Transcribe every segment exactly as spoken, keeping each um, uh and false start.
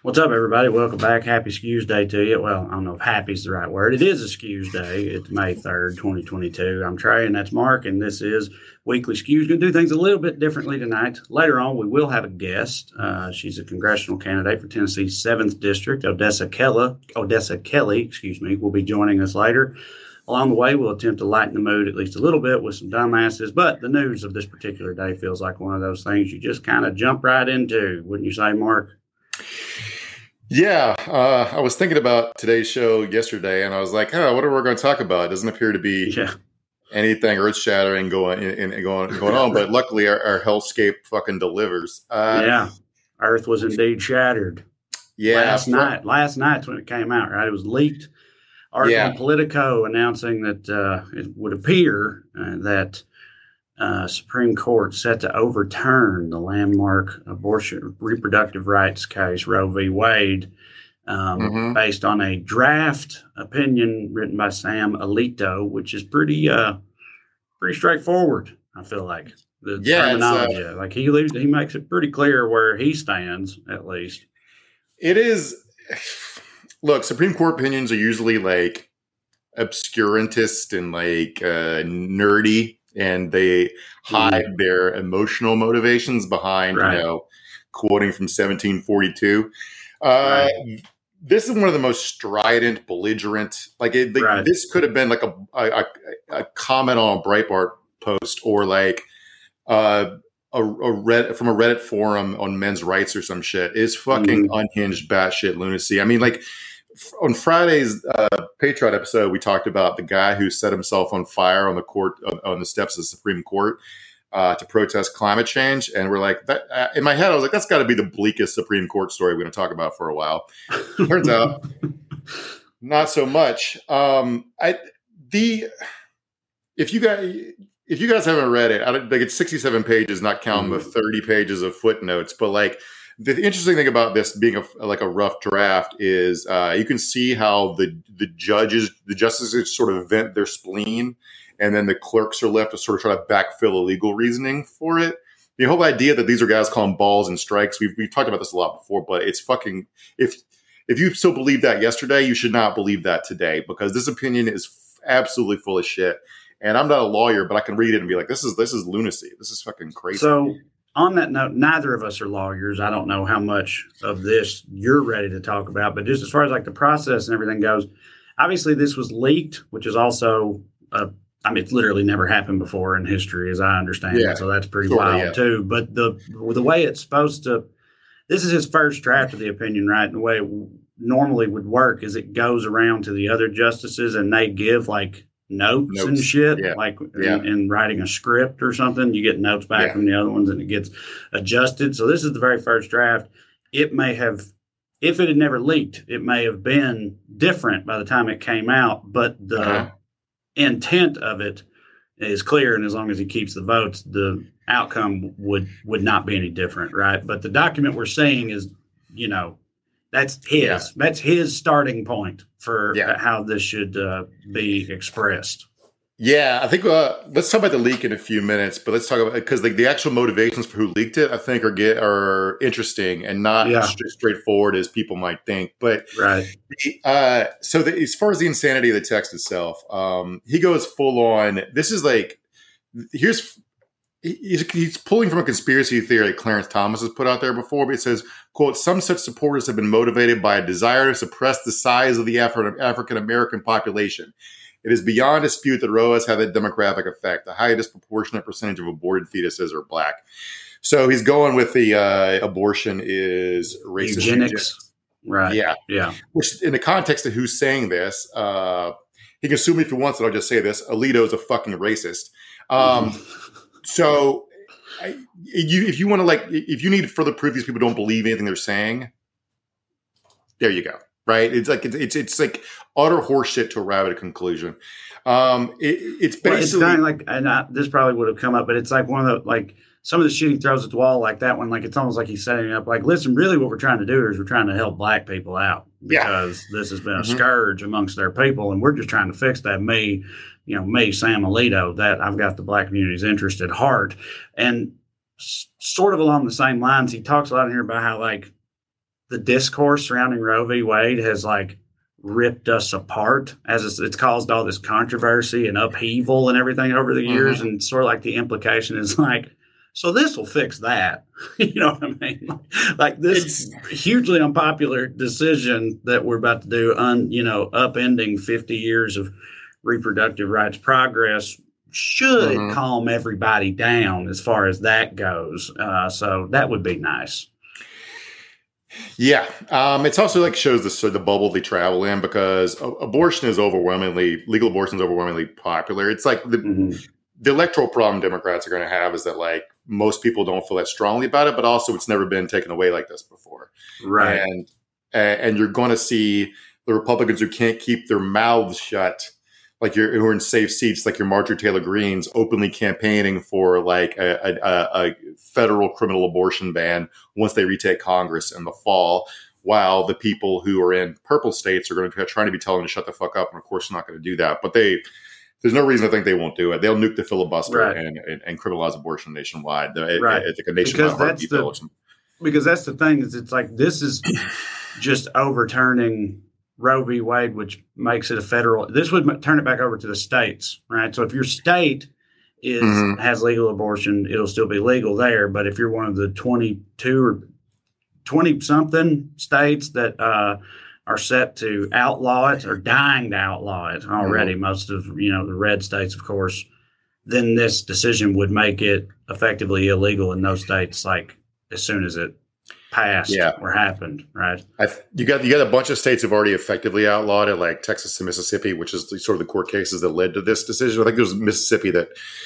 What's up, everybody? Welcome back. Happy Skews Day to you. Well, I don't know if happy is the right word. It is a Skews Day. It's May third, twenty twenty-two. I'm Trey, and that's Mark, and this is Weekly Skews. Going to do things a little bit differently tonight. Later on, we will have a guest. Uh, she's a congressional candidate for Tennessee's seventh District. Odessa Kelly, Odessa Kelly, excuse me, will be joining us later. Along the way, we'll attempt to lighten the mood at least a little bit with some dumbasses, but the news of this particular day feels like one of those things you just kind of jump right into, wouldn't you say, Mark? Yeah, uh, I was thinking about today's show yesterday, and I was like, "Oh, what are we going to talk about?" It doesn't appear to be yeah. anything earth-shattering going in, in, going going on, but luckily, our, our hellscape fucking delivers. Uh, yeah, Earth was indeed shattered. Yeah, last night. Last night's when it came out. Right, it was leaked. Article yeah. in Politico announcing that uh, it would appear uh, that. Uh, Supreme Court set to overturn the landmark abortion reproductive rights case Roe v. Wade um, Mm-hmm. based on a draft opinion written by Sam Alito, which is pretty uh, pretty straightforward. I feel like the Yeah, it's, uh, terminology, like he leaves, he makes it pretty clear where he stands, at least. It is. Look, Supreme Court opinions are usually like obscurantist and like uh, nerdy. And they hide mm. their emotional motivations behind, right. you know, quoting from seventeen forty-two. Uh, right. This is one of the most strident, belligerent. Like, it, like right. this could have been like a, a a comment on a Breitbart post or like uh, a, a Reddit, from a Reddit forum on men's rights or some shit. It's fucking mm. unhinged, batshit lunacy. I mean, like. On Friday's uh, Patriot episode, we talked about the guy who set himself on fire on the court on the steps of the Supreme Court uh, to protest climate change, and we're like, that, uh, in my head, I was like, that's got to be the bleakest Supreme Court story we're going to talk about for a while. Turns out, not so much. Um, I the if you guys if you guys haven't read it, I don't, like it's sixty-seven pages, not counting mm-hmm. the thirty pages of footnotes, but like. The interesting thing about this being a, like a rough draft is uh, you can see how the the judges, the justices sort of vent their spleen, and then the clerks are left to sort of try to backfill a legal reasoning for it. The whole idea that these are guys calling balls and strikes, we've, we've talked about this a lot before, but it's fucking, if if you still believe that yesterday, you should not believe that today, because this opinion is absolutely full of shit. And I'm not a lawyer, but I can read it and be like, this is this is lunacy. This is fucking crazy. So on that note, neither of us are lawyers. I don't know how much of this you're ready to talk about, but just as far as like the process and everything goes, obviously this was leaked, which is also, uh, I mean, it's literally never happened before in history, as I understand yeah, it. So that's pretty sure, wild yeah. too. But the the way it's supposed to, this is his first draft of the opinion, right? And the way it normally would work is it goes around to the other justices and they give like notes, notes. and shit, yeah. like yeah. in, in writing a script or something. You get notes back yeah. from the other ones and it gets adjusted. So this is the very first draft. It may have, if it had never leaked, it may have been different by the time it came out, but the uh-huh. intent of it is clear. And as long as he keeps the votes, the outcome would, would not be any different. Right. But the document we're seeing is, you know, that's his, yeah. that's his starting point for yeah. how this should uh, be expressed. Yeah, I think uh, let's talk about the leak in a few minutes, but let's talk about, because like the actual motivations for who leaked it, I think are get are interesting and not yeah. as straightforward as people might think. But right, uh, so the, as far as the insanity of the text itself, um, he goes full on. This is like here's. He's, he's pulling from a conspiracy theory that Clarence Thomas has put out there before, but it says, quote, some such supporters have been motivated by a desire to suppress the size of the Afri- African-American population. It is beyond dispute that Roe has had a demographic effect. The high disproportionate percentage of aborted fetuses are black. So he's going with the uh, abortion is racist. Eugenics. eugenics. Right. Yeah. Yeah. Which in the context of who's saying this, uh, he can sue me if he wants it. I'll just say this. Alito is a fucking racist. Um, mm-hmm. So, I, you, if you want to, like, if you need further proof these people don't believe anything they're saying, there you go. Right? It's like it's it's, it's like utter horseshit to arrive at a conclusion. Um, it, it's basically well, it's kind of like, and I, this probably would have come up, but it's like one of the like some of the shit he throws at the wall, like that one. Like it's almost like he's setting up. Like, listen, really, what we're trying to do is we're trying to help black people out because yeah. this has been a mm-hmm. scourge amongst their people, and we're just trying to fix that. Me. You know, me, Sam Alito, that I've got the black community's interest at heart. And s- sort of along the same lines, he talks a lot in here about how, like, the discourse surrounding Roe v. Wade has like ripped us apart as it's, it's caused all this controversy and upheaval and everything over the years. Mm-hmm. And sort of like the implication is like, so this will fix that. You know what I mean? Like, like this it's, hugely unpopular decision that we're about to do, un, you know, upending fifty years of reproductive rights progress should mm-hmm. calm everybody down as far as that goes. Uh, so that would be nice. Yeah. Um, it's also like shows the sort of the bubble they travel in, because abortion is overwhelmingly, legal abortion is overwhelmingly popular. It's like the, mm-hmm. the electoral problem Democrats are going to have is that like most people don't feel that strongly about it, but also it's never been taken away like this before. Right. And, and you're going to see the Republicans who can't keep their mouths shut, like you're who are in safe seats, like your Marjorie Taylor Greenes, openly campaigning for like a, a, a federal criminal abortion ban once they retake Congress in the fall, while the people who are in purple states are going to be trying to be telling them to shut the fuck up. And of course, they're not going to do that. But they, there's no reason to think they won't do it. They'll nuke the filibuster right. and, and, and criminalize abortion nationwide. Right. It's like a nationwide heartbeat bill. Because that's the thing is, it's like this is just overturning Roe v. Wade, which makes it a federal. This would turn it back over to the states, right? So if your state is mm-hmm. has legal abortion, it'll still be legal there. But if you're one of the twenty-two or twenty something states that uh, are set to outlaw it or dying to outlaw it already, mm-hmm. most of you know the red states, of course, then this decision would make it effectively illegal in those states, like as soon as it passed yeah. or happened, right? I, you got you got a bunch of states who've already effectively outlawed it, like Texas and Mississippi, which is the, sort of the court cases that led to this decision. I think it was Mississippi that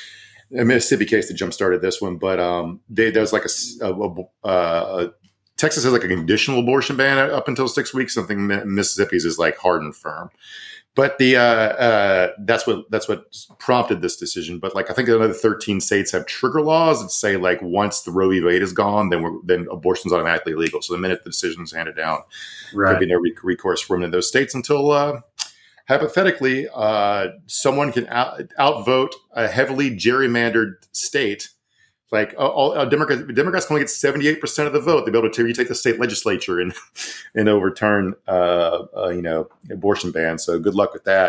a Mississippi case that jump started this one, but um, they, there was like a, a, a, a Texas has like a conditional abortion ban up until six weeks. Something Mississippi's is like hard and firm. But the uh, uh, that's what that's what prompted this decision. But like I think another thirteen states have trigger laws that say like once the Roe v. Wade is gone, then we're, then abortion's automatically legal. So the minute the decision's handed down, right. there could be no recourse from any of those states until uh, hypothetically uh, someone can out, outvote a heavily gerrymandered state. Like all, all Democrats, Democrats can only get seventy-eight percent of the vote. They'll be able to retake the state legislature and and overturn, uh, uh, you know, abortion ban. So good luck with that.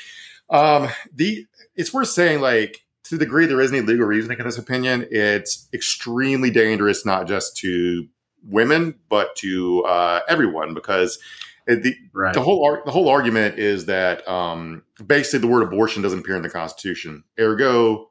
Um, the it's worth saying, like, to the degree there is any legal reasoning in this opinion, it's extremely dangerous, not just to women but to uh, everyone, because it, the right. the whole ar- the whole argument is that um, basically the word abortion doesn't appear in the Constitution. Ergo,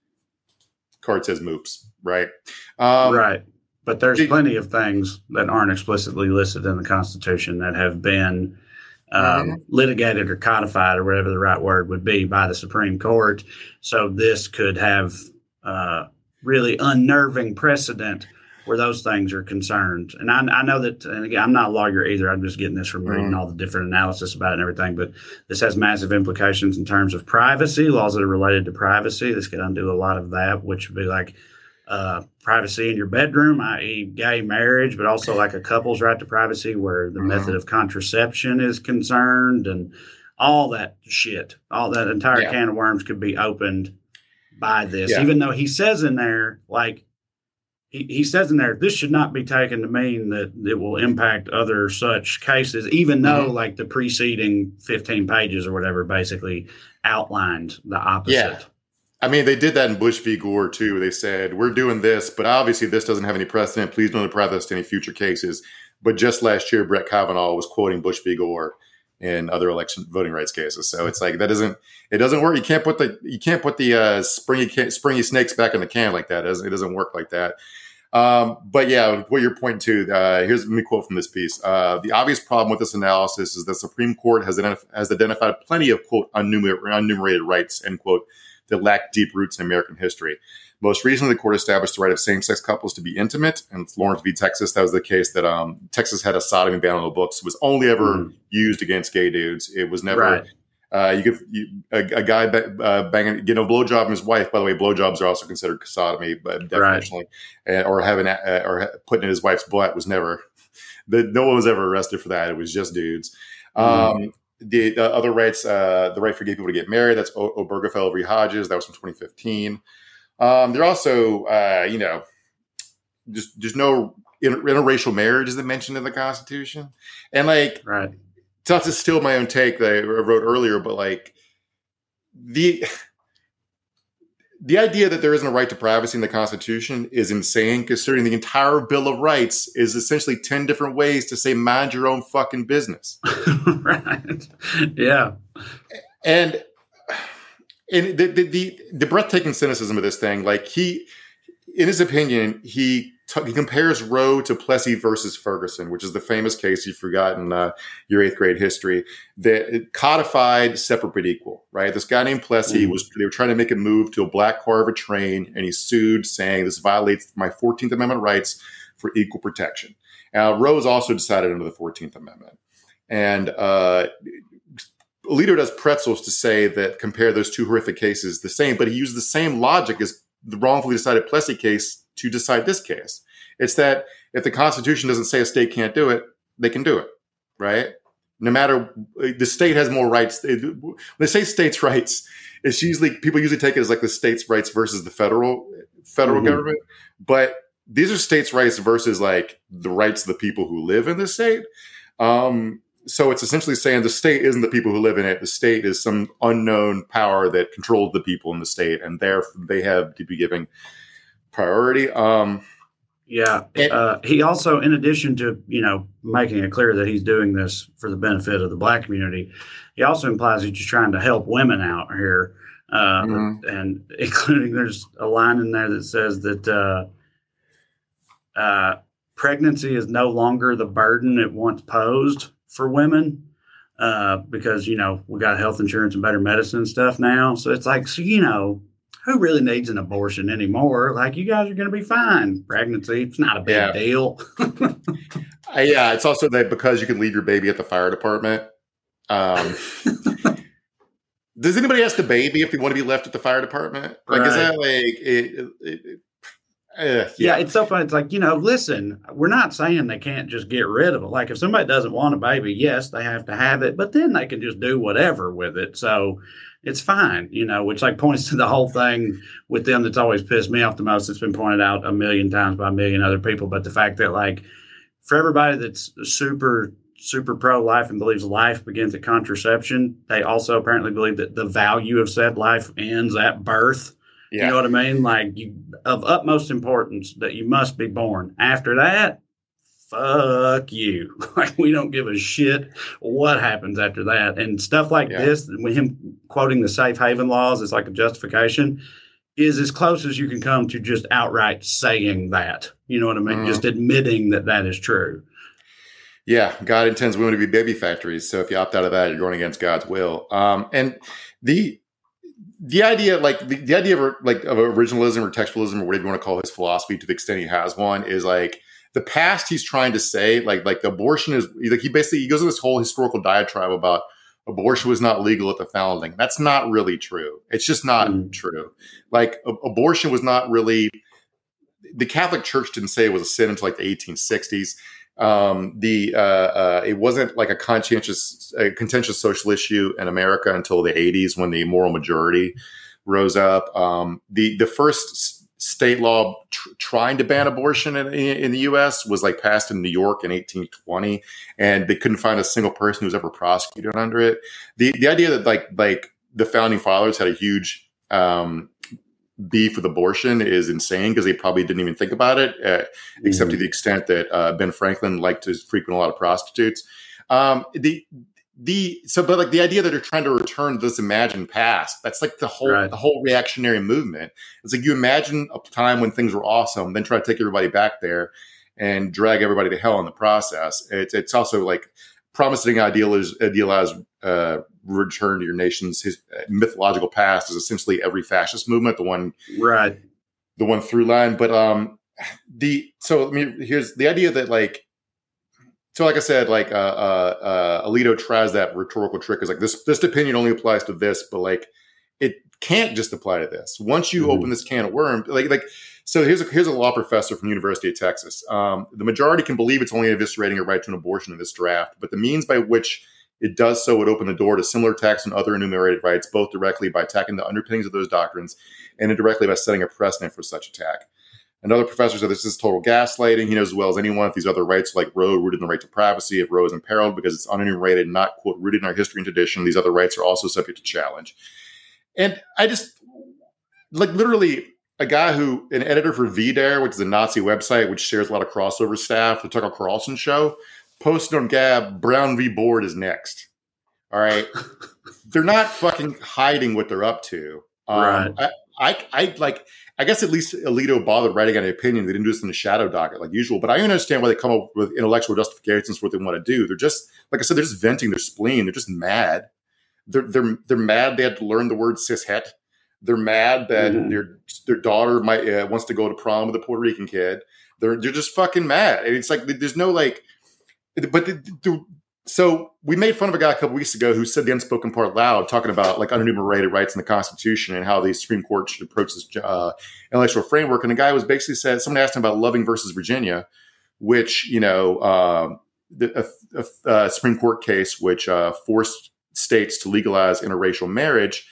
card says moops, right? Um, right. But there's the, plenty of things that aren't explicitly listed in the Constitution that have been um, mm-hmm. litigated or codified, or whatever the right word would be, by the Supreme Court. So this could have uh, really unnerving precedent where those things are concerned. And I, I know that, and again, I'm not a lawyer either. I'm just getting this from reading mm-hmm. all the different analysis about it and everything. But this has massive implications in terms of privacy, laws that are related to privacy. This could undo a lot of that, which would be like uh, privacy in your bedroom, that is gay marriage, but also like a couple's right to privacy where the mm-hmm. method of contraception is concerned, and all that shit. All that entire yeah. can of worms could be opened by this, yeah. even though he says in there, like, He, he says in there, this should not be taken to mean that it will impact other such cases, even though mm-hmm. like the preceding fifteen pages or whatever basically outlined the opposite. Yeah. I mean, they did that in Bush v. Gore too. They said, we're doing this, but obviously this doesn't have any precedent. Please don't apply this to any future cases. But just last year, Brett Kavanaugh was quoting Bush v. Gore in other election voting rights cases. So it's like, that doesn't, it doesn't work. You can't put the, you can't put the uh, springy, springy snakes back in the can like that. It doesn't, it doesn't work like that. Um, but yeah, what you're pointing to, uh, here's let me quote from this piece. Uh, the obvious problem with this analysis is the Supreme Court has, identif- has identified plenty of, quote, unnumer- unenumerated rights, end quote, that lack deep roots in American history. Most recently, the court established the right of same-sex couples to be intimate. And Lawrence v. Texas, that was the case that um, Texas had a sodomy ban on the books. It was only ever mm. used against gay dudes. It was never... Right. Uh, you could you, a, a guy uh, banging, getting a blowjob from his wife. By the way, blowjobs are also considered sodomy, but definitionally, right. and, or having uh, or putting in his wife's butt was never. The, no one was ever arrested for that. It was just dudes. Mm-hmm. Um, the, the other rights, uh, the right for gay people to get married. That's o- Obergefell v. Hodges. That was from twenty fifteen. Um, there also, uh, you know, just there's no. inter- interracial marriage isn't mentioned in the Constitution. And like, right. not to steal my own take that I wrote earlier, but like the the idea that there isn't a right to privacy in the Constitution is insane, considering the entire Bill of Rights is essentially ten different ways to say mind your own fucking business. Right. Yeah. And and the, the the the breathtaking cynicism of this thing, like he, in his opinion, he t- he compares Roe to Plessy versus Ferguson, which is the famous case you've forgotten uh, your eighth grade history, that codified separate but equal. Right, this guy named Plessy mm. was they were trying to make a move to a black car of a train, and he sued, saying this violates my fourteenth Amendment rights for equal protection. Now, Roe is also decided under the fourteenth Amendment, and uh, Alito does pretzels to say that compare those two horrific cases the same, but he used the same logic as the wrongfully decided Plessy case to decide this case. It's that if the Constitution doesn't say a state can't do it, they can do it, right? No matter, the state has more rights. When they say states' rights, it's usually, people usually take it as like the states' rights versus the federal federal mm-hmm. government. But these are states' rights versus like the rights of the people who live in the state. Um, So it's essentially saying the state isn't the people who live in it. The state is some unknown power that controls the people in the state, and therefore they have to be given priority. Um, yeah. And, uh, he also, in addition to, you know, making it clear that he's doing this for the benefit of the black community, he also implies he's just trying to help women out here. Uh, mm-hmm. And including, there's a line in there that says that uh, uh, pregnancy is no longer the burden it once posed for women, uh, because, you know, we got health insurance and better medicine and stuff now. So it's like, so, you know, who really needs an abortion anymore? Like, you guys are going to be fine. Pregnancy, it's not a big yeah. deal. uh, yeah. It's also that because you can leave your baby at the fire department. Um, does anybody ask the baby if they want to be left at the fire department? Like, right. is that like, it, it, it, Uh, yeah. yeah, it's so funny. It's like, you know, listen, we're not saying they can't just get rid of it. Like, if somebody doesn't want a baby, yes, they have to have it, but then they can just do whatever with it. So it's fine, you know, which like points to the whole thing with them that's always pissed me off the most. It's been pointed out a million times by a million other people. But the fact that, like, for everybody that's super, super pro-life and believes life begins at contraception, they also apparently believe that the value of said life ends at birth. Yeah. You know what I mean? Like, you, of utmost importance that you must be born. After that, fuck you. Like, we don't give a shit what happens after that. And stuff like yeah. this, with him quoting the safe haven laws as like a justification, is as close as you can come to just outright saying that. You know what I mean? Mm. Just admitting that that is true. Yeah, God intends women to be baby factories. So if you opt out of that, you're going against God's will. Um, and the... The idea, like the, the idea of like of originalism or textualism or whatever you want to call his philosophy, to the extent he has one, is like the past he's trying to say, like like the abortion is like he basically he goes into this whole historical diatribe about abortion was not legal at the founding. That's not really true. It's just not mm. true. Like a, abortion was not really, the Catholic Church didn't say it was a sin until like the eighteen sixties. Um, the uh, uh, it wasn't like a conscientious, a contentious social issue in America until the eighties, when the moral majority rose up. Um, the the first state law tr- trying to ban abortion in, in the U S was like passed in New York in eighteen twenty, and they couldn't find a single person who was ever prosecuted under it. The the idea that like like the founding fathers had a huge um, beef with abortion is insane, because they probably didn't even think about it, uh, except mm-hmm. to the extent that uh, Ben Franklin liked to frequent a lot of prostitutes. Um, the the so, but like the idea that they're trying to return this imagined past, that's like the whole right. the whole reactionary movement. It's like you imagine a time when things were awesome, then try to take everybody back there and drag everybody to hell in the process. It's it's also like promising idealized idealized uh, return to your nation's his, uh, mythological past is essentially every fascist movement, the one right, the one through line. But um, the so I mean, here's the idea that like. So, like I said, like uh, uh, uh, Alito tries that rhetorical trick. Is like this: this opinion only applies to this, but like it can't just apply to this. Once you mm-hmm. open this can of worms, like like so, here's a here's a law professor from the University of Texas. Um, the majority can believe it's only eviscerating a right to an abortion in this draft, but the means by which it does so would open the door to similar attacks and other enumerated rights, both directly by attacking the underpinnings of those doctrines and indirectly by setting a precedent for such attack. Another professor said this is total gaslighting. He knows as well as anyone if these other rights, like Roe, rooted in the right to privacy, if Roe is imperiled because it's unenumerated and not, quote, rooted in our history and tradition, these other rights are also subject to challenge. And I just, like, literally, a guy who, an editor for V Dare, which is a Nazi website, which shares a lot of crossover staff, the Tucker Carlson show, posted on Gab, Brown v. Board is next. All right. They're not fucking hiding what they're up to. Um, right. I, I, I like, I guess at least Alito bothered writing an opinion. They didn't do this in the shadow docket like usual, but I understand why they come up with intellectual justifications for what they want to do. They're just, like I said, they're just venting their spleen. They're just mad. They're, they're, they're mad they had to learn the word cishet. They're mad that mm-hmm. their their daughter might uh, wants to go to prom with a Puerto Rican kid. They're they're just fucking mad. And it's like there's no like, but the, the, so we made fun of a guy a couple weeks ago who said the unspoken part loud, talking about like unenumerated rights in the Constitution and how the Supreme Court should approach this uh, intellectual framework. And the guy was basically said, someone asked him about Loving versus Virginia, which you know uh, the a, a, a Supreme Court case which uh, forced states to legalize interracial marriage.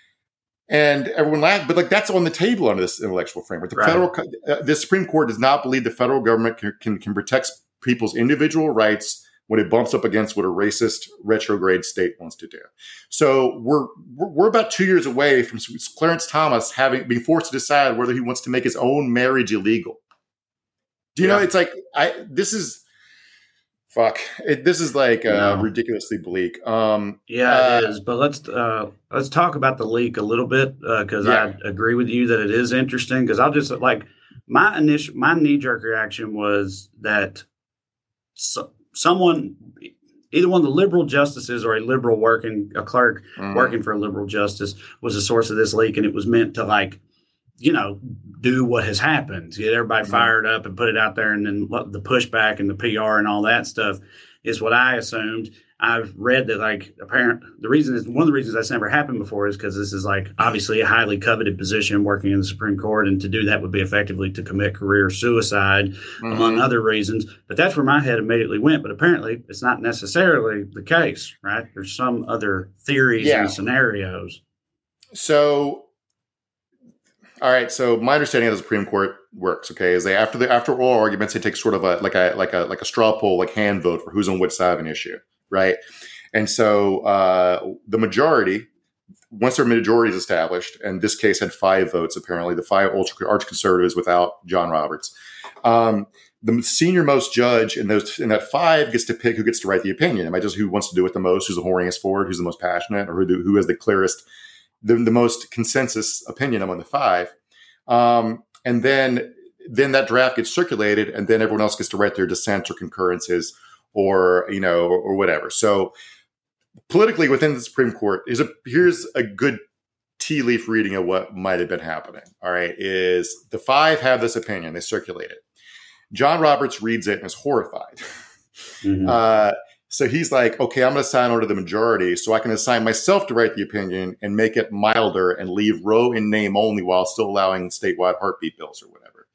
And everyone laughed, but like that's on the table under this intellectual framework. The right. federal, uh, the Supreme Court does not believe the federal government can, can can protect people's individual rights when it bumps up against what a racist retrograde state wants to do. So we're we're about two years away from Clarence Thomas having being forced to decide whether he wants to make his own marriage illegal. Do you yeah. know? It's like I this is. Fuck! It, this is like uh, no. ridiculously bleak. Um, yeah, uh, it is. But let's uh, let's talk about the leak a little bit because uh, yeah. I agree with you that it is interesting. Because I'll just like my initial my knee jerk reaction was that so, someone, either one of the liberal justices or a liberal working a clerk mm. working for a liberal justice, was the source of this leak, and it was meant to like. you know, do what has happened, get everybody mm-hmm. fired up and put it out there. And then the pushback and the P R and all that stuff is what I assumed. I've read that like apparent the reason is one of the reasons that's never happened before is because this is like obviously a highly coveted position working in the Supreme Court. And to do that would be effectively to commit career suicide, mm-hmm. among other reasons. But that's where my head immediately went. But apparently it's not necessarily the case, right? There's some other theories yeah. and scenarios. So, all right. So my understanding of the Supreme Court works, okay, is they after the after oral arguments, they take sort of a like a like a like a straw poll, like hand vote for who's on which side of an issue, right? And so uh, the majority, once their majority is established, and this case had five votes apparently, the five ultra arch conservatives without John Roberts, um, the senior most judge in those in that five gets to pick who gets to write the opinion. Am I just who wants to do it the most, who's the horniest for it, who's the most passionate, or who do, who has the clearest. The, the most consensus opinion among the five. Um, and then then that draft gets circulated, and then everyone else gets to write their dissents or concurrences or, you know, or, or whatever. So politically within the Supreme Court, is a, here's a good tea leaf reading of what might have been happening. All right, is the five have this opinion. They circulate it. John Roberts reads it and is horrified. Mm-hmm. Uh So he's like, okay, I'm going to sign on to the majority so I can assign myself to write the opinion and make it milder and leave Roe in name only while still allowing statewide heartbeat bills or whatever.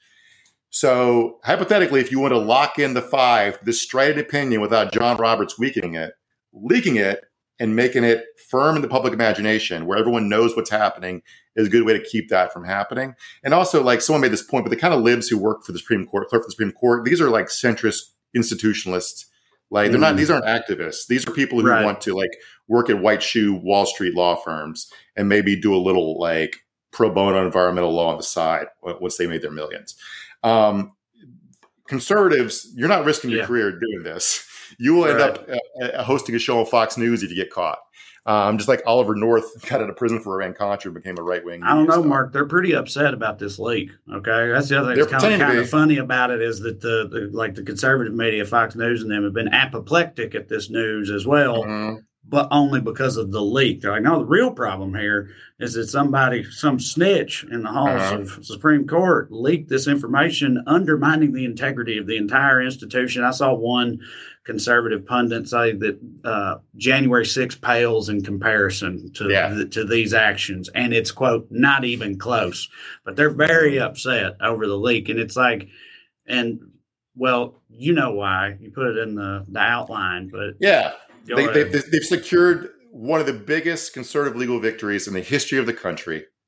So hypothetically, if you want to lock in the five, this strident opinion without John Roberts weakening it, leaking it, and making it firm in the public imagination where everyone knows what's happening is a good way to keep that from happening. And also, like someone made this point, but the kind of libs who work for the Supreme Court, clerk for the Supreme Court, these are like centrist institutionalists. Like they're not; these aren't activists. These are people who right. want to like work at white shoe Wall Street law firms and maybe do a little like pro bono environmental law on the side once they made their millions. Um, conservatives, you're not risking your yeah. career doing this. You will end right. up uh, hosting a show on Fox News if you get caught. Um, just like Oliver North got out of prison for Iran-Contra and became a right-wing. I don't know, star. Mark. They're pretty upset about this leak. Okay, that's the other thing that's kind of, kind of funny about it is that the, the like the conservative media, Fox News, and them have been apoplectic at this news as well, mm-hmm. but only because of the leak. They're like, no, the real problem here is that somebody, some snitch in the halls uh-huh. of Supreme Court leaked this information, undermining the integrity of the entire institution. I saw one conservative pundit say that uh, January sixth pales in comparison to yeah. the, to these actions, and it's quote not even close. But they're very upset over the leak, and it's like, and well, you know why you put it in the, the outline, but yeah, they, they, they've secured one of the biggest conservative legal victories in the history of the country.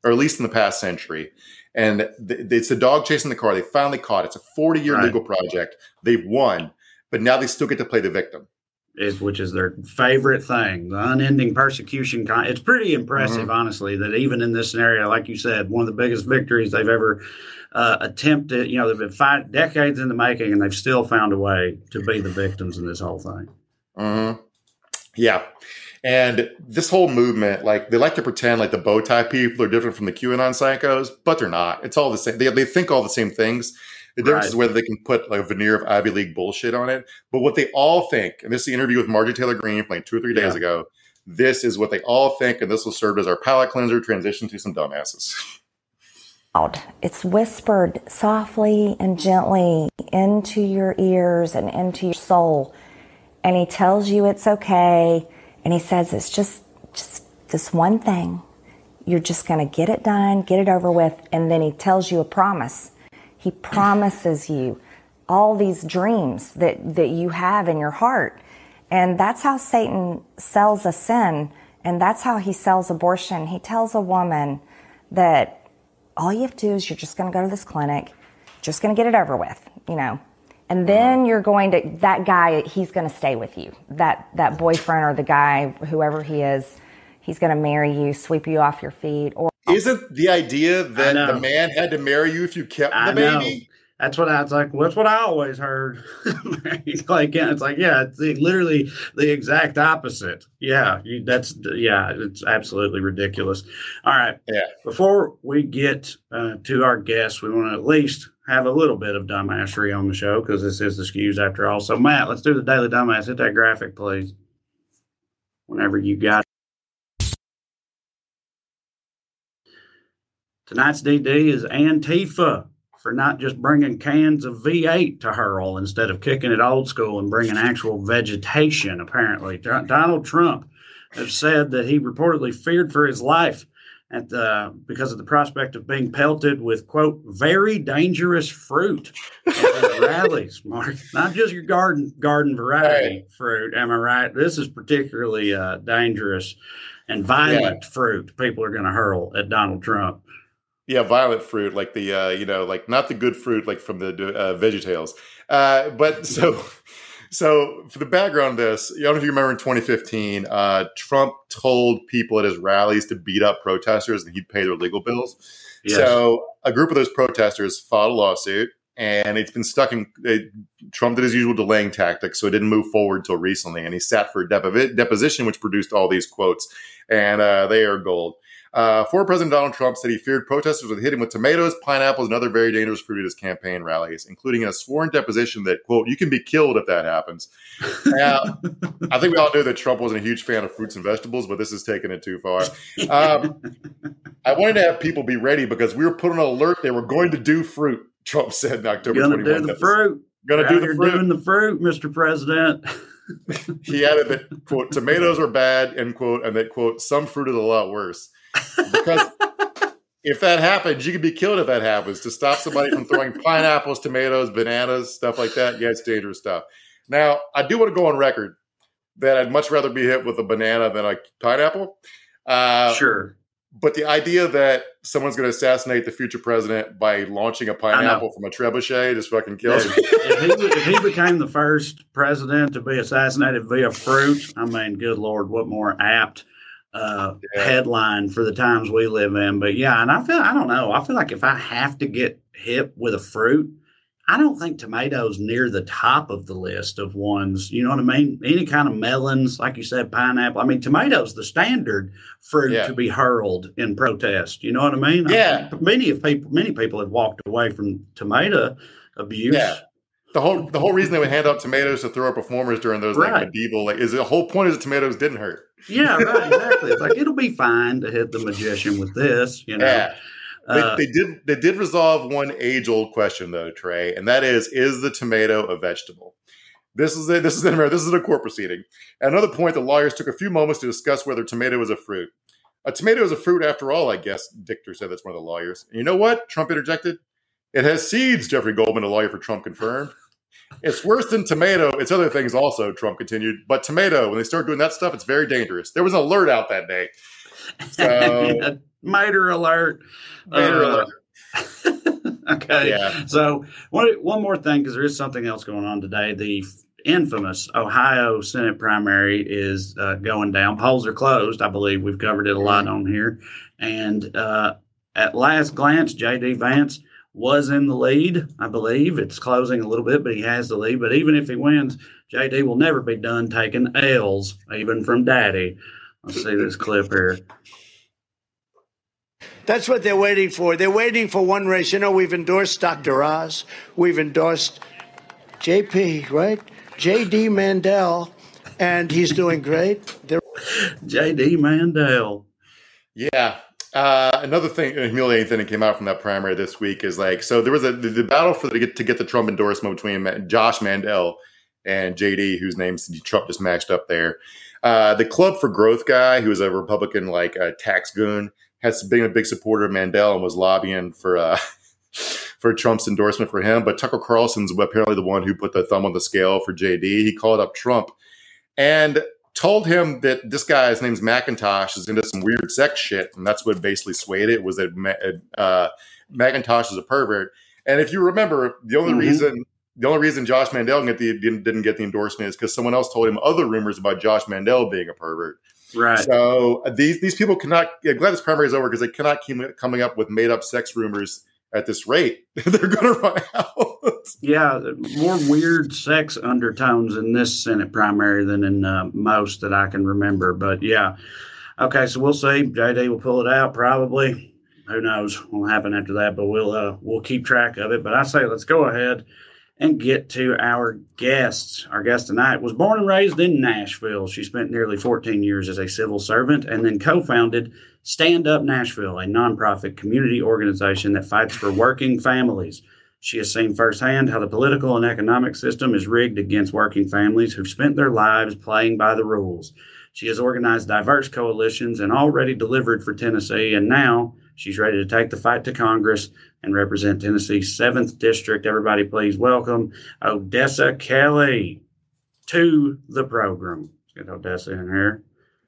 or at least in the past century. And th- it's a dog chasing the car. They finally caught it. It's a forty-year Right. legal project. They've won, but now they still get to play the victim. Is, which is their favorite thing, the unending persecution. Con- it's pretty impressive, Mm-hmm. honestly, that even in this scenario, like you said, one of the biggest victories they've ever uh, attempted, you know, they've been five decades in the making, and they've still found a way to be the victims in this whole thing. Mm-hmm. Yeah. And this whole movement, like they like to pretend like the bow tie people are different from the QAnon psychos, but they're not. It's all the same. They, they think all the same things. The difference Right. is whether they can put like a veneer of Ivy League bullshit on it. But what they all think, and this is the interview with Marjorie Taylor Greene playing two or three days Yeah. ago, this is what they all think, and this will serve as our palate cleanser transition to some dumbasses. It's whispered softly and gently into your ears and into your soul. And he tells you it's okay. And he says it's just, just this one thing. You're just going to get it done, get it over with. And then he tells you a promise. He promises you all these dreams that, that you have in your heart. And that's how Satan sells a sin. And that's how he sells abortion. He tells a woman that all you have to do is you're just going to go to this clinic, just going to get it over with, you know. And then you're going to, that guy, he's going to stay with you. That that boyfriend or the guy, whoever he is, he's going to marry you, sweep you off your feet. Or Isn't the idea that know. the man had to marry you if you kept I the baby? know. That's what I was like. Well, that's what I always heard. It's like, yeah, it's like, yeah, it's the, literally the exact opposite. Yeah, you, that's yeah, it's absolutely ridiculous. All right, Yeah. before we get uh, to our guests, we want to at least have a little bit of dumbassery on the show because this is the Skews after all. So, Matt, let's do the Daily Dumbass. Hit that graphic, please. Whenever you got it. Tonight's D D is Antifa for not just bringing cans of V eight to hurl instead of kicking it old school and bringing actual vegetation, apparently. Donald Trump has said that he reportedly feared for his life at the, because of the prospect of being pelted with, quote, very dangerous fruit at his rallies, Mark. Not just your garden garden variety Right. fruit, am I right? This is particularly uh, dangerous and violent Yeah. fruit people are going to hurl at Donald Trump. Yeah, violent fruit, like the, uh, you know, like not the good fruit, like from the uh, VeggieTales. Uh, but so, so for the background of this, I don't know if you remember in twenty fifteen, uh, Trump told people at his rallies to beat up protesters and he'd pay their legal bills. Yes. So a group of those protesters filed a lawsuit and it's been stuck in, it, Trump did his usual delaying tactics, so it didn't move forward until recently. And he sat for a depo- deposition, which produced all these quotes, and uh, they are gold. Uh, former President Donald Trump said he feared protesters would hit him with tomatoes, pineapples, and other very dangerous fruit at his campaign rallies, including in a sworn deposition that, quote, you can be killed if that happens. Now, I think we all knew that Trump wasn't a huge fan of fruits and vegetables, but this is taking it too far. Um, I wanted to have people be ready because we were put on alert they were going to do fruit, Trump said in October Gonna twenty-first. do the fruit. Going to do the You're fruit. doing the fruit, Mister President. He added that, quote, tomatoes are bad, end quote, and that, quote, some fruit is a lot worse. Because if that happens, you could be killed if that happens. To stop somebody from throwing pineapples, tomatoes, bananas, stuff like that, yeah, it's dangerous stuff. Now, I do want to go on record that I'd much rather be hit with a banana than a pineapple. Uh, Sure. But the idea that someone's going to assassinate the future president by launching a pineapple from a trebuchet just fucking kills me. if, he, if he became the first president to be assassinated via fruit, I mean, good Lord, what more apt uh, Yeah. headline for the times we live in. But yeah, and I feel, I don't know, I feel like if I have to get hit with a fruit, I don't think tomatoes near the top of the list of ones. You know what I mean? Any kind of melons, like you said, pineapple. I mean, tomatoes, the standard fruit Yeah. to be hurled in protest. You know what I mean? Yeah. I, many of people, many people have walked away from tomato abuse. Yeah. The whole the whole reason they would hand out tomatoes to throw at performers during those like Right. medieval like is the whole point is the tomatoes didn't hurt. Yeah, right, exactly. It's like it'll be fine to hit the magician with this, you know. Yeah. Uh, they, they did they did resolve one age old question though, Trey, and that is: is the tomato a vegetable? This is a, this is in America. This is a court proceeding. At another point, the lawyers took a few moments to discuss whether tomato is a fruit. A tomato is a fruit after all, I guess. Dichter said, that's one of the lawyers. And you know what? Trump interjected. It has seeds. Jeffrey Goldman, a lawyer for Trump, confirmed. It's worse than tomato. It's other things also. Trump continued. But tomato, when they start doing that stuff, it's very dangerous. There was an alert out that day. So, Mater alert. Mater Uh, alert. okay. Yeah. So one, one more thing, because there is something else going on today. The infamous Ohio Senate primary is uh, going down. Polls are closed. I believe we've covered it a lot on here. And uh, at last glance, J D Vance was in the lead. I believe it's closing a little bit, but he has the lead. But even if he wins, J D will never be done taking L's, even from Daddy. Let's see this clip here. That's what they're waiting for. They're waiting for one race. You know, we've endorsed Doctor Oz. We've endorsed J P, right? J D Mandel, and he's doing great. They're- J D Mandel. Yeah. Uh, another thing, a humiliating thing that came out from that primary this week is like, so there was a the, the battle for the, to get to get the Trump endorsement between Josh Mandel and J D, whose name Trump just matched up there. Uh, the Club for Growth guy, who was a Republican like uh, tax goon, has been a big supporter of Mandel and was lobbying for uh, for Trump's endorsement for him. But Tucker Carlson's apparently the one who put the thumb on the scale for J D. He called up Trump and told him that this guy, his name's McIntosh, is into some weird sex shit. And that's what basically swayed it, was that uh, McIntosh is a pervert. And if you remember, the only mm-hmm. reason the only reason Josh Mandel didn't get the, didn't, didn't get the endorsement is because someone else told him other rumors about Josh Mandel being a pervert. Right. So these these people cannot, I'm glad this primary is over because they cannot keep coming up with made up sex rumors at this rate. They're going to run out. Yeah, more weird sex undertones in this Senate primary than in uh, most that I can remember. But yeah, okay, so we'll see. J D will pull it out probably. Who knows what will happen after that? But we'll uh, we'll keep track of it. But I say let's go ahead and get to our guests. Our guest tonight was born and raised in Nashville. She spent nearly fourteen years as a civil servant and then co-founded Stand Up Nashville, a nonprofit community organization that fights for working families. She has seen firsthand how the political and economic system is rigged against working families who've spent their lives playing by the rules. She has organized diverse coalitions and already delivered for Tennessee, and now she's ready to take the fight to Congress and represent Tennessee's seventh District. Everybody please welcome Odessa Kelly to the program. Let's get Odessa in here.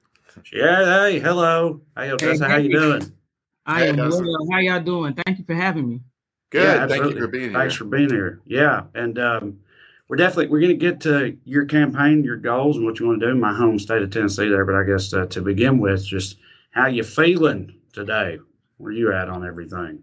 Yeah, hey, hello. Hey, Odessa, hey, how you doing? I hey, am well. How y'all doing? Thank you for having me. Good. Yeah, Thank you for being here. Thanks for being here. Yeah, and um, we're definitely we're going to get to your campaign, your goals, and what you want to do in my home state of Tennessee there. But I guess uh, to begin with, just how you feeling today? Where you at on everything?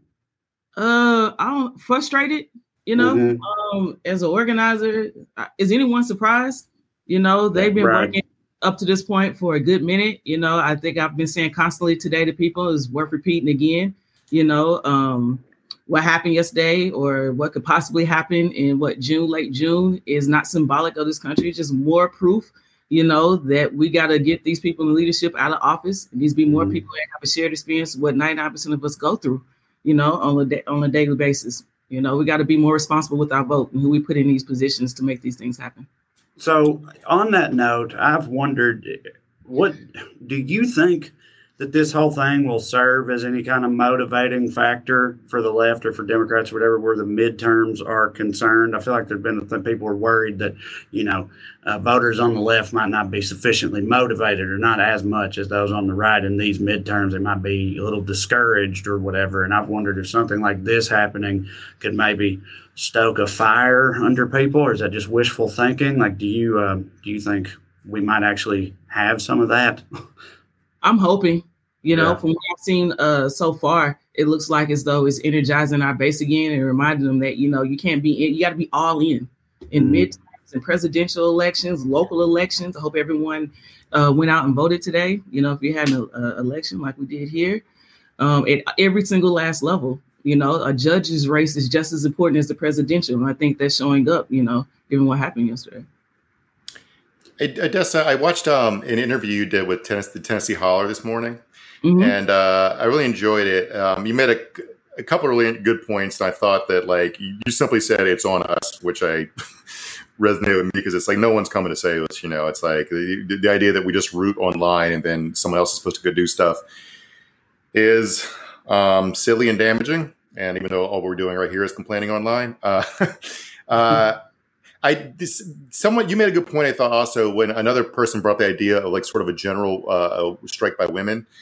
Uh, I'm frustrated. You know, mm-hmm. um, as an organizer, is anyone surprised? You know, they've been right. working up to this point for a good minute. You know, I think I've been saying constantly today to people is worth repeating again. You know, um, what happened yesterday or what could possibly happen in what June, late June is not symbolic of this country. It's just more proof, you know, that we got to get these people in leadership out of office. There needs to be more mm-hmm. people that have a shared experience of what ninety-nine percent of us go through, you know, on a, da- on a daily basis. You know, we got to be more responsible with our vote and who we put in these positions to make these things happen. So on that note, I've wondered, what do you think that this whole thing will serve as any kind of motivating factor for the left or for Democrats or whatever, where the midterms are concerned? I feel like there's been some people are worried that, you know, uh, voters on the left might not be sufficiently motivated or not as much as those on the right in these midterms. They might be a little discouraged or whatever. And I've wondered if something like this happening could maybe stoke a fire under people, or is that just wishful thinking? Like, do you uh, do you think we might actually have some of that? I'm hoping, you know, Yeah. from what I've seen uh, so far, it looks like as though it's energizing our base again and reminding them that, you know, you can't be in, you got to be all in, in mm-hmm. midterms and presidential elections, local elections. I hope everyone uh, went out and voted today. You know, if you had an uh, election like we did here, um, at every single last level, you know, a judge's race is just as important as the presidential. And I think that's showing up, you know, given what happened yesterday. Odessa, I watched um, an interview you did with Tennessee, the Tennessee Holler this morning, Mm-hmm. and uh, I really enjoyed it. Um, you made a, a couple of really good points, and I thought that, like, you simply said it's on us, which I resonated with me because it's like no one's coming to save us. You know, it's like the, the idea that we just root online and then someone else is supposed to go do stuff is um, silly and damaging. And even though all we're doing right here is complaining online, uh, uh, I this somewhat you made a good point. I thought also when another person brought the idea of like sort of a general uh, strike by women.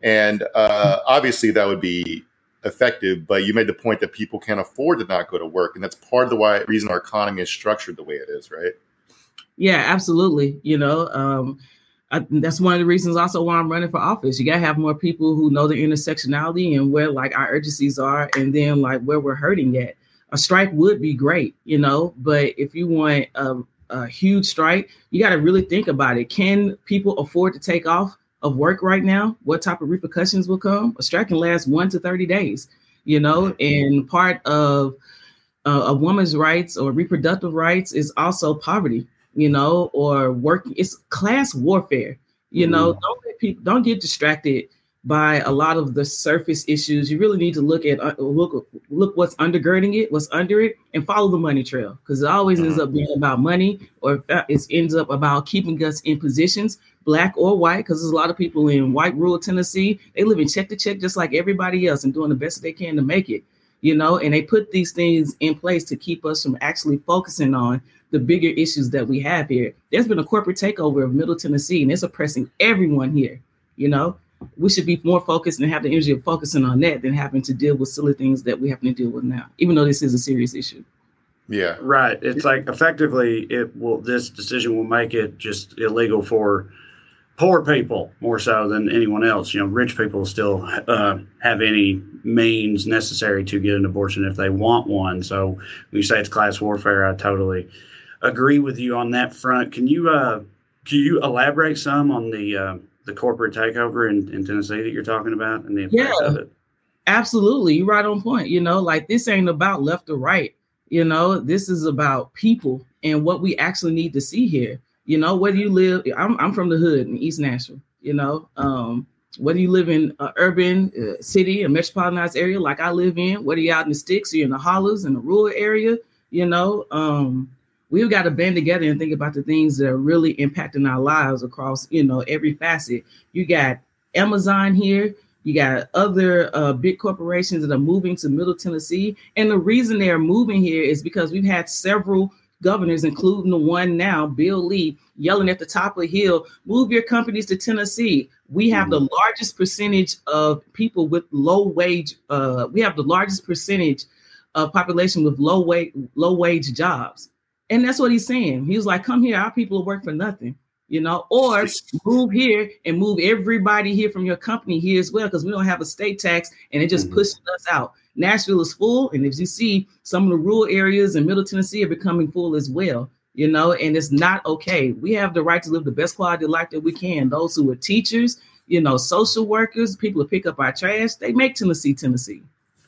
And uh, obviously that would be effective, but you made the point that people can't afford to not go to work. And that's part of the why, reason our economy is structured the way it is, right? Yeah, absolutely. You know, um, I, that's one of the reasons also why I'm running for office. You got to have more people who know the intersectionality and where like our urgencies are, and then like where we're hurting at. A strike would be great, you know, but if you want a, a huge strike, you got to really think about it. Can people afford to take off of work right now? What type of repercussions will come? A strike can last one to thirty days, you know, and part of uh, a woman's rights or reproductive rights is also poverty, you know, or work. It's class warfare, you know. Mm. Don't let people don't get distracted by a lot of the surface issues. You really need to look at uh, look look what's undergirding it, what's under it, and follow the money trail, because it always ends up being about money, or it ends up about keeping us in positions, black or white, because there's a lot of people in white rural Tennessee. They live in check to check just like everybody else and doing the best that they can to make it, you know. And they put these things in place to keep us from actually focusing on the bigger issues that we have here. There's been a corporate takeover of Middle Tennessee, and it's oppressing everyone here, you know. We should be more focused and have the energy of focusing on that than having to deal with silly things that we have to deal with now, even though this is a serious issue. Yeah, right. It's like effectively it will, this decision will make it just illegal for poor people more so than anyone else. You know, rich people still uh, have any means necessary to get an abortion if they want one. So when you say it's class warfare, I totally agree with you on that front. Can you, uh, can you elaborate some on the, uh, the corporate takeover in, in Tennessee that you're talking about and the effects yeah, of it? Absolutely. You're right on point. You know, like this ain't about left or right. You know, this is about people and what we actually need to see here. You know, whether you live, I'm, I'm from the hood in East Nashville, you know, um, whether you live in an urban uh, city, a metropolitanized area like I live in, whether you're out in the sticks or you're in the hollers in the rural area, you know, um, we've got to band together and think about the things that are really impacting our lives across, you know, every facet. You got Amazon here. You got other uh, big corporations that are moving to Middle Tennessee. And the reason they are moving here is because we've had several governors, including the one now, Bill Lee, yelling at the top of the hill, move your companies to Tennessee. We have mm-hmm. the largest percentage of people with low wage. Uh, we have the largest percentage of population with low wage, low wage jobs. And that's what he's saying. He was like, come here, our people will work for nothing, you know, or move here and move everybody here from your company here as well, because we don't have a state tax and it just mm-hmm. pushes us out. Nashville is full. And as you see, some of the rural areas in Middle Tennessee are becoming full as well, you know, and it's not okay. We have the right to live the best quality of life that we can. Those who are teachers, you know, social workers, people who pick up our trash, they make Tennessee, Tennessee.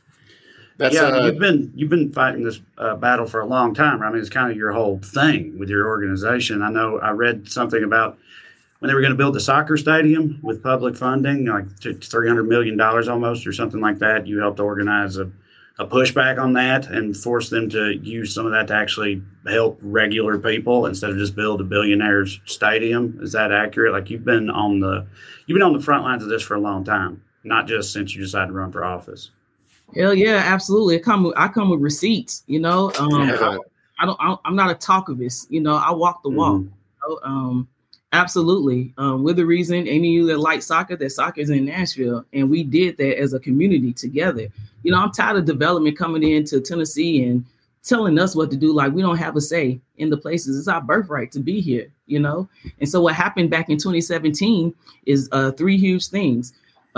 That's yeah, uh, you've been you've been fighting this uh, battle for a long time. I mean, it's kind of your whole thing with your organization. I know I read something about when they were going to build the soccer stadium with public funding, like three hundred million dollars almost or something like that. You helped organize a, a pushback on that and force them to use some of that to actually help regular people instead of just build a billionaire's stadium. Is that accurate? Like you've been on the you've been on the front lines of this for a long time, not just since you decided to run for office. Hell yeah, absolutely. I come with, I come with receipts, you know. Um, I, I don't. I, I'm not a talkivist, you know. I walk the walk. Mm-hmm. You know? Um, absolutely. Um, we're the reason any of you that like soccer, that soccer's in Nashville, and we did that as a community together. You know, I'm tired of development coming into Tennessee and telling us what to do. Like we don't have a say in the places. It's our birthright to be here, you know. And so what happened back in twenty seventeen is uh, three huge things.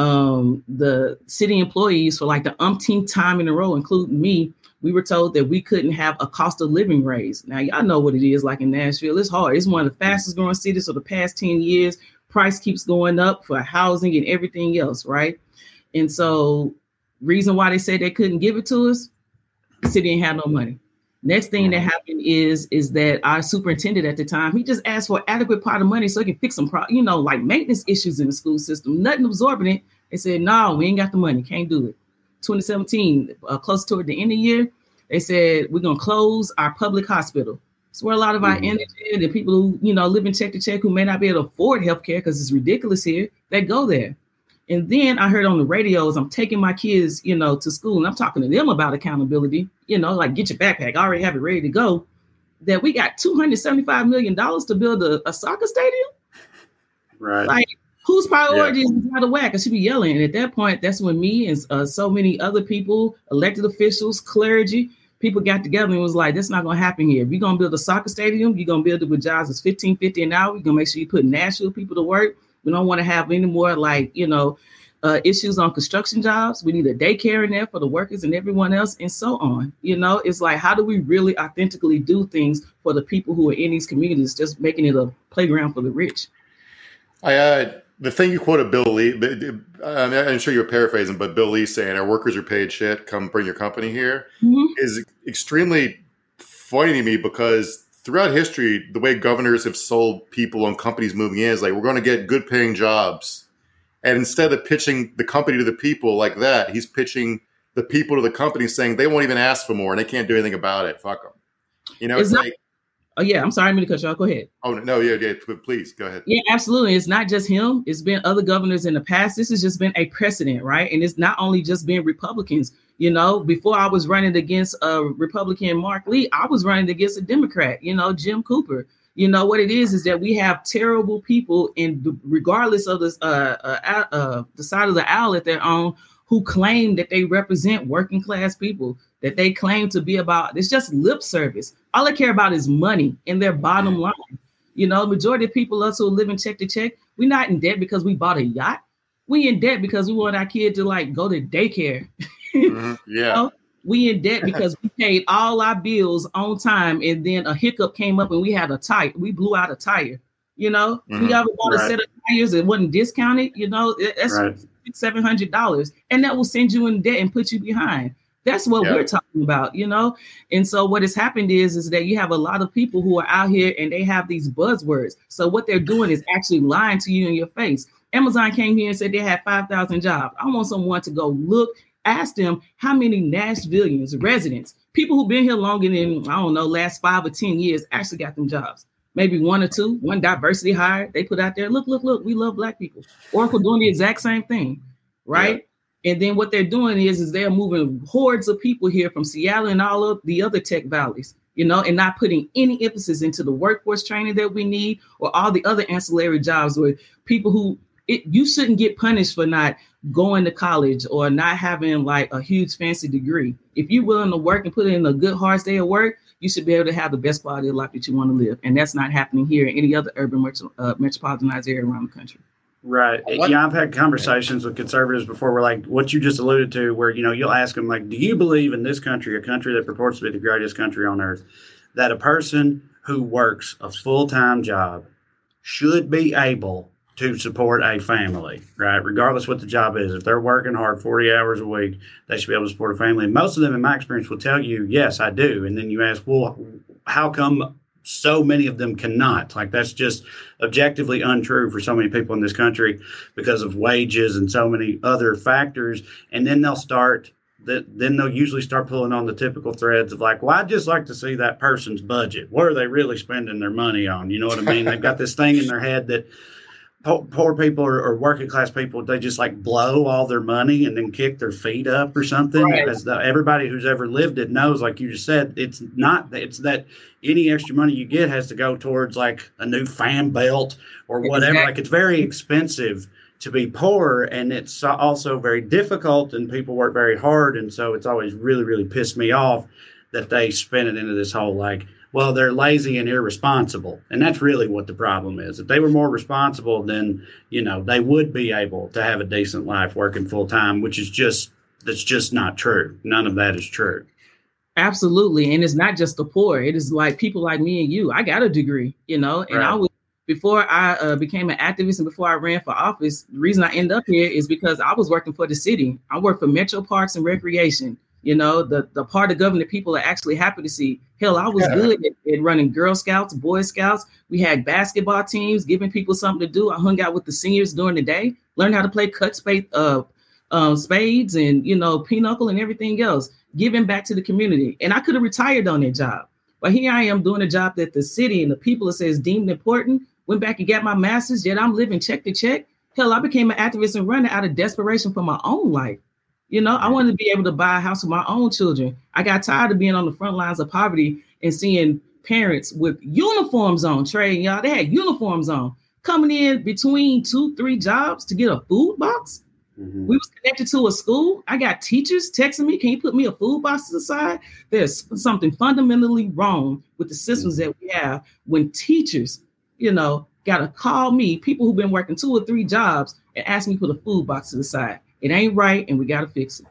Um, the city employees for like the umpteenth time in a row, including me, we were told that we couldn't have a cost of living raise. Now, y'all know what it is like in Nashville. It's hard. It's one of the fastest growing cities for the past ten years. Price keeps going up for housing and everything else, right? And so reason why they said they couldn't give it to us, the city ain't had no money. Next thing that happened is, is that our superintendent at the time, he just asked for an adequate pot of money so he can fix some, pro- you know, like maintenance issues in the school system, nothing absorbing it. They said, no, we ain't got the money. Can't do it. twenty seventeen, uh, close toward the end of the year, they said, we're going to close our public hospital. It's where a lot of our mm-hmm. energy, the people who, you know, live in check to check who may not be able to afford healthcare because it's ridiculous here, they go there. And then I heard on the radios, I'm taking my kids, you know, to school and I'm talking to them about accountability, you know, like get your backpack, I already have it ready to go, that we got two hundred seventy-five million dollars to build a, a soccer stadium. Right. Like, whose priority yeah. is out of whack? I should be yelling. And at that point, that's when me and uh, so many other people, elected officials, clergy, people got together and was like, that's not going to happen here. If you're going to build a soccer stadium, you're going to build it with jobs that's fifteen fifty an hour. You're going to make sure you put Nashville people to work. We don't want to have any more like, you know, uh, issues on construction jobs. We need a daycare in there for the workers and everyone else and so on. You know, it's like, how do we really authentically do things for the people who are in these communities, just making it a playground for the rich? I, uh, the thing you quoted Bill Lee, I'm sure you're paraphrasing, but Bill Lee saying our workers are paid shit, come bring your company here, mm-hmm. is extremely funny to me because throughout history, the way governors have sold people and companies moving in is like, we're going to get good paying jobs. And instead of pitching the company to the people like that, he's pitching the people to the company saying they won't even ask for more and they can't do anything about it. Fuck them. You know, it's, it's like, oh, yeah. I'm sorry. I'm going to cut you off. Go ahead. Oh, no. Yeah. Yeah. Please go ahead. Yeah, absolutely. It's not just him. It's been other governors in the past. This has just been a precedent. Right. And it's not only just been Republicans. You know, before I was running against a Republican, Mark Lee, I was running against a Democrat, you know, Jim Cooper. You know, what it is is that we have terrible people, and regardless of this, uh, uh, uh, the side of the aisle that they're on, who claim that they represent working class people, that they claim to be about. It's just lip service. All they care about is money and their bottom line. You know, majority of people, us who are living check to check, we're not in debt because we bought a yacht. We in debt because we want our kid to like go to daycare. Mm-hmm. Yeah. You know? We in debt because we paid all our bills on time, and then a hiccup came up and we had a tire. We blew out a tire. You know, mm-hmm. we ever bought right. a set of tires that wasn't discounted. You know, that's right. seven hundred dollars, and that will send you in debt and put you behind. That's what yeah. we're talking about, you know. And so what has happened is, is that you have a lot of people who are out here and they have these buzzwords. So what they're doing is actually lying to you in your face. Amazon came here and said they had five thousand jobs. I want someone to go look. Ask them how many Nashvillians, residents, people who've been here longer than, I don't know, last five or ten years actually got them jobs. Maybe one or two, one diversity hire. They put out there, look, look, look, we love Black people. Oracle doing the exact same thing, right? Yeah. And then what they're doing is, is they're moving hordes of people here from Seattle and all of the other tech valleys, you know, and not putting any emphasis into the workforce training that we need or all the other ancillary jobs where people who, it, you shouldn't get punished for not going to college or not having like a huge fancy degree. If you're willing to work and put in a good hard day of work, you should be able to have the best quality of life that you want to live. And that's not happening here in any other urban metro, uh, metropolitanized area around the country. Right. What? Yeah, I've had conversations with conservatives before where like what you just alluded to, where, you know, you'll ask them like, do you believe in this country, a country that purports to be the greatest country on earth, that a person who works a full-time job should be able to support a family, right? Regardless what the job is. If they're working hard forty hours a week, they should be able to support a family. And most of them, in my experience, will tell you, yes, I do. And then you ask, well, how come so many of them cannot? Like, that's just objectively untrue for so many people in this country because of wages and so many other factors. And then they'll start, then they'll usually start pulling on the typical threads of like, well, I'd just like to see that person's budget. What are they really spending their money on? You know what I mean? They've got this thing in their head that Poor, poor people or, or working class people, they just like blow all their money and then kick their feet up or something. Right. Because the, everybody who's ever lived it knows, like you just said, it's not, it's that any extra money you get has to go towards like a new fan belt or whatever. Exactly. Like, it's very expensive to be poor, and it's also very difficult, and people work very hard. And so it's always really, really pissed me off that they spin it into this whole like, well, they're lazy and irresponsible. And that's really what the problem is. If they were more responsible, then, you know, they would be able to have a decent life working full time, which is just, that's just not true. None of that is true. Absolutely. And it's not just the poor. It is like people like me and you. I got a degree, you know, and right. I was, before I uh, became an activist and before I ran for office, the reason I ended up here is because I was working for the city. I worked for Metro Parks and Recreation. You know, the, the part of government people are actually happy to see. Hell, I was yeah. good at, at running Girl Scouts, Boy Scouts. We had basketball teams, giving people something to do. I hung out with the seniors during the day, learned how to play cut spade, uh, uh, spades and, you know, pinochle and everything else, giving back to the community. And I could have retired on that job. But here I am doing a job that the city and the people, it says, deemed important, went back and got my master's, yet I'm living check to check. Hell, I became an activist and running out of desperation for my own life. You know, I wanted to be able to buy a house for my own children. I got tired of being on the front lines of poverty and seeing parents with uniforms on, Trey, y'all, they had uniforms on, coming in between two, three jobs to get a food box. Mm-hmm. We was connected to a school. I got teachers texting me, can you put me a food box to the side? There's something fundamentally wrong with the systems mm-hmm. that we have when teachers, you know, got to call me, people who've been working two or three jobs, and ask me to put a food box to the side. It ain't right, and we got to fix it.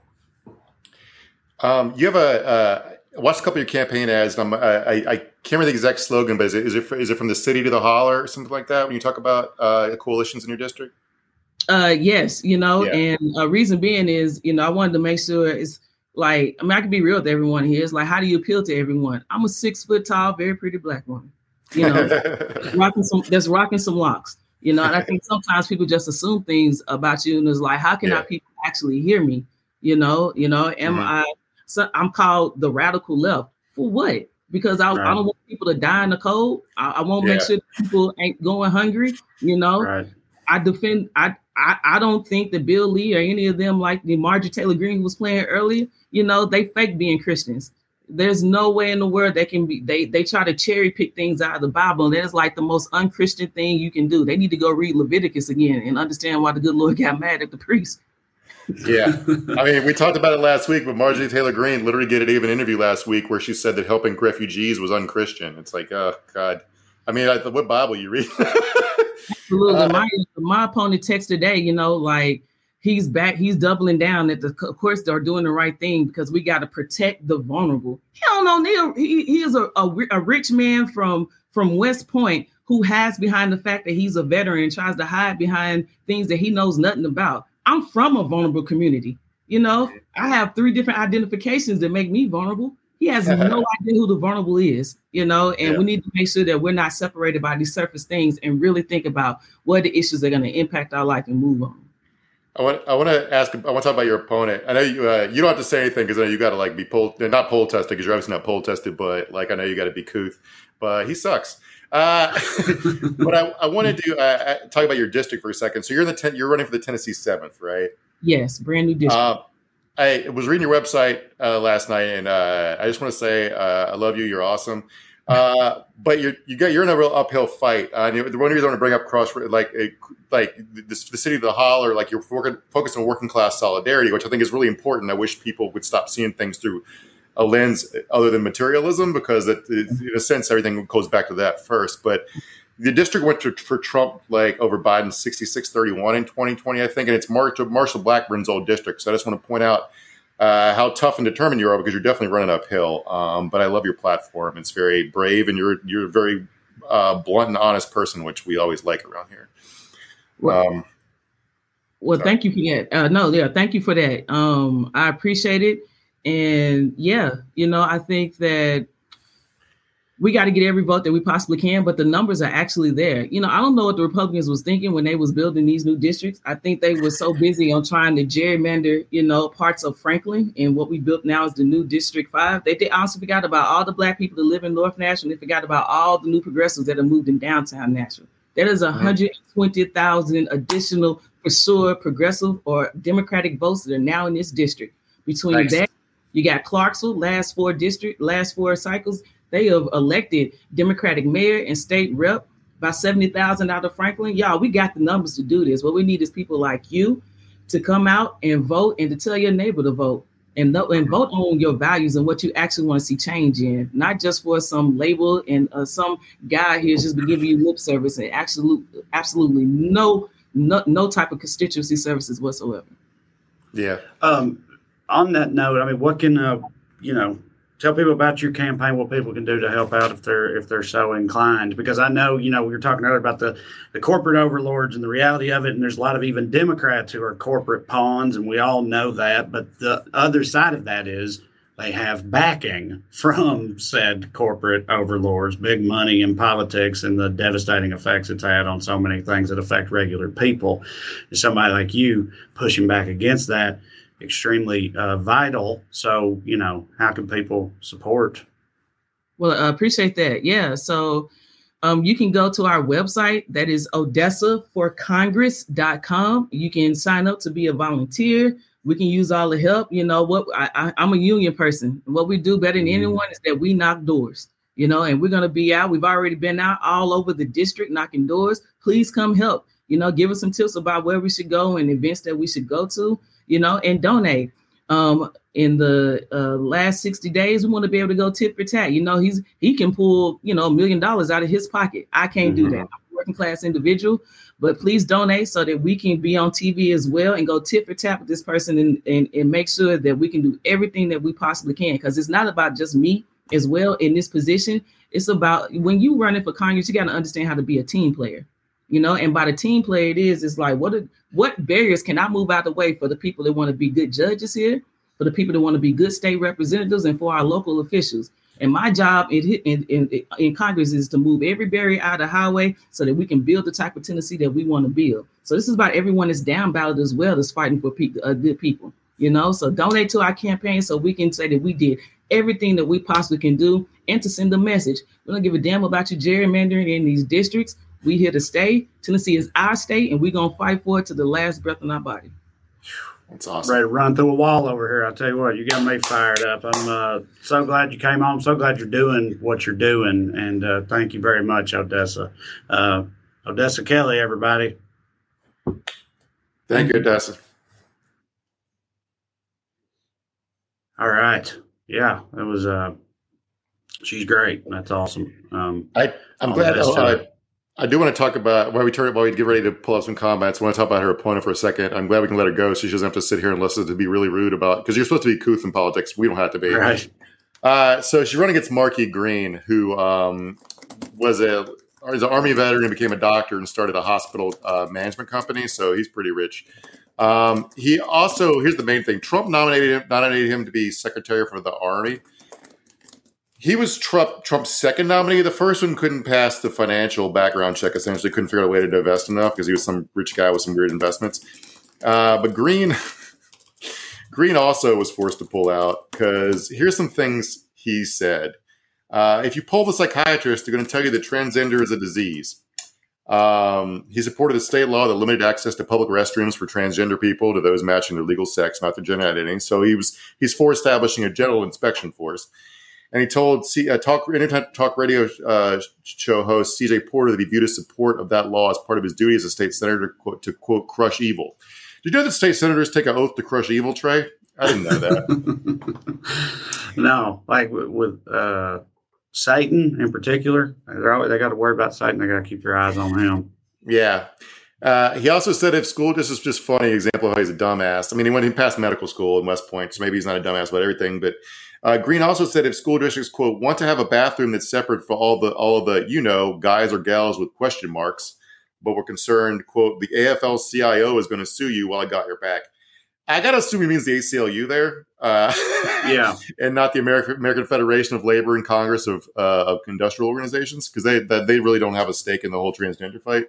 Um, you have a, uh, I watched a couple of your campaign ads. And I'm, I, I can't remember the exact slogan, but is it, is it is it from the city to the holler or something like that when you talk about uh, coalitions in your district? Uh, yes, you know, yeah. and a uh, reason being is, you know, I wanted to make sure it's like, I mean, I can be real with everyone here. It's like, how do you appeal to everyone? I'm a six foot tall, very pretty black woman, you know, rocking some, that's rocking some locks, you know, and I think sometimes people just assume things about you. And it's like, how can yeah. our people actually hear me? You know, you know, am mm-hmm. I, so I'm called the radical left for what? Because I, right. I don't want people to die in the cold. I, I want to yeah. make sure people ain't going hungry, you know, right. I defend, I, I, I don't think that Bill Lee or any of them, like the Marjorie Taylor Greene was playing earlier, you know, they fake being Christians. There's no way in the world they can be, they they try to cherry pick things out of the Bible. And that's like the most unchristian thing you can do. They need to go read Leviticus again and understand why the good Lord got mad at the priest. Yeah. I mean, we talked about it last week, but Marjorie Taylor Greene literally did an even interview last week where she said that helping refugees was unchristian. It's like, oh, God. I mean, I, what Bible you read? Absolutely. Uh, my, my opponent text today, you know, like he's back, he's doubling down that the, of course they're doing the right thing because we got to protect the vulnerable. He don't know, Neil, he, he is a, a, a rich man from, from West Point who hides behind the fact that he's a veteran and tries to hide behind things that he knows nothing about. I'm from a vulnerable community. You know, I have three different identifications that make me vulnerable. He has no idea who the vulnerable is, you know, and yeah. we need to make sure that we're not separated by these surface things and really think about what the issues are going to impact our life and move on. I want I want to ask, I want to talk about your opponent. I know you uh, you don't have to say anything because I know you got to like be poll, not poll tested because you're obviously not poll tested, but like I know you got to be couth, but he sucks. Uh, but I, I wanted to uh, talk about your district for a second. So you're in the ten, you're running for the Tennessee seventh, right? Yes, brand new district. Uh, I was reading your website uh, last night, and uh, I just want to say uh, I love you. You're awesome. Uh, but you're you got you're in a real uphill fight. Uh, and the one reason I want to bring up cross like a, like the, the city of the holler, like you're focused on working class solidarity, which I think is really important. I wish people would stop seeing things through a lens other than materialism, because it, it, in a sense everything goes back to that first. But the district went to, for Trump like over Biden sixty-six thirty-one in twenty twenty, I think, and it's Marshall, Marshall Blackburn's old district. So I just want to point out uh, how tough and determined you are, because you're definitely running uphill. Um, but I love your platform; it's very brave, and you're you're a very uh, blunt and honest person, which we always like around here. Well, um, well thank you for that. Uh, no, yeah, thank you for that. Um, I appreciate it, and yeah, you know, I think that we got to get every vote that we possibly can, but the numbers are actually there. You know, I don't know what the Republicans was thinking when they was building these new districts. I think they were so busy on trying to gerrymander, you know, parts of Franklin, and what we built now is the new District five. They did also forgot about all the Black people that live in North Nashville. They forgot about all the new progressives that have moved in downtown Nashville. That is one hundred twenty thousand additional, for sure, progressive or Democratic votes that are now in this district. Between nice. that, you got Clarksville, last four district, last four cycles. They have elected Democratic mayor and state rep, about seventy thousand out of Franklin. Y'all, we got the numbers to do this. What we need is people like you to come out and vote, and to tell your neighbor to vote, and, th- and vote on your values and what you actually want to see change in, not just for some label and uh, some guy here just be giving you lip service and absolutely, absolutely no, no, no type of constituency services whatsoever. Yeah. Um, on that note, I mean, what can, uh, you know, tell people about your campaign, what people can do to help out if they're if they're so inclined. Because I know, you know, we were talking earlier about the, the corporate overlords and the reality of it. And there's a lot of even Democrats who are corporate pawns, and we all know that. But the other side of that is they have backing from said corporate overlords, big money in politics, and the devastating effects it's had on so many things that affect regular people. And somebody like you pushing back against that, extremely uh, vital. So, you know, how can people support? Well, I appreciate that. Yeah. So um, you can go to our website. That is odessa for congress dot com. You can sign up to be a volunteer. We can use all the help. You know what? I, I, I'm a union person. What we do better than anyone is that we knock doors. you know, and we're going to be out. We've already been out all over the district knocking doors. Please come help, you know, give us some tips about where we should go and events that we should go to, you know, and donate. Um, in the uh, last sixty days, we want to be able to go tit for tat. You know, he's he can pull, you know, a million dollars out of his pocket. I can't mm-hmm. do that. I'm a working class individual, but please donate so that we can be on T V as well and go tit for tat with this person and, and, and make sure that we can do everything that we possibly can. Because it's not about just me as well in this position. It's about when you running for Congress, you got to understand how to be a team player. You know, and by the team player it is, it's like, what are, what barriers can I move out the way for the people that want to be good judges here, for the people that want to be good state representatives, and for our local officials. And my job in, in, in, in Congress is to move every barrier out of the highway so that we can build the type of Tennessee that we want to build. So this is about everyone that's down ballot as well that's fighting for pe- uh, good people, you know, so donate to our campaign so we can say that we did everything that we possibly can do and to send a message. We don't give a damn about you gerrymandering in these districts. We here to stay. Tennessee is our state, and we're going to fight for it to the last breath in our body. That's awesome. Ready to run through a wall over here. I'll tell you what, you got me fired up. I'm uh, so glad you came on. So glad you're doing what you're doing. And uh, thank you very much, Odessa. Uh, Odessa Kelly, everybody. Thank you, Odessa. All right. Yeah, it was, uh, she's great. That's awesome. Um, I, I'm glad. Oh, I, I do want to talk about while we turn while we get ready to pull up some comments. I want to talk about her opponent for a second. I'm glad we can let her go so she doesn't have to sit here and listen to be really rude about, because you're supposed to be couth in politics. We don't have to be. Right. Uh, so she's running against Marky Green, who um, was a is an Army veteran and became a doctor and started a hospital uh, management company. So he's pretty rich. Um, he also, here's the main thing: Trump nominated him, nominated him to be secretary for the Army. He was Trump, Trump's second nominee. The first one couldn't pass the financial background check, essentially couldn't figure out a way to divest enough because he was some rich guy with some weird investments. Uh, but Green, Green also was forced to pull out because here's some things he said. Uh, if you poll the psychiatrist, they're going to tell you that transgender is a disease. Um, he supported a state law that limited access to public restrooms for transgender people to those matching their legal sex, not their gender identity. So he was he's for establishing a general inspection force. And he told C, uh, talk internet talk radio uh, show host C J Porter that he viewed his support of that law as part of his duty as a state senator to quote, to, quote crush evil. Did you know that state senators take an oath to crush evil, Trey? I didn't know that. No, like with, with uh, Satan in particular, they're always, they got to worry about Satan. They got to keep their eyes on him. Yeah. Uh, he also said if school, this is just a funny example of how he's a dumbass. I mean, he went he passed medical school in West Point, so maybe he's not a dumbass about everything, but Uh, Green also said if school districts, quote, want to have a bathroom that's separate for all the, all of the, you know, guys or gals with question marks, but we're concerned, quote, the A F L C I O is going to sue you while I got your back. I got to assume he means the A C L U there. Uh, yeah. And not the American American Federation of Labor and Congress of, uh, of Industrial Organizations, because they, that, they really don't have a stake in the whole transgender fight.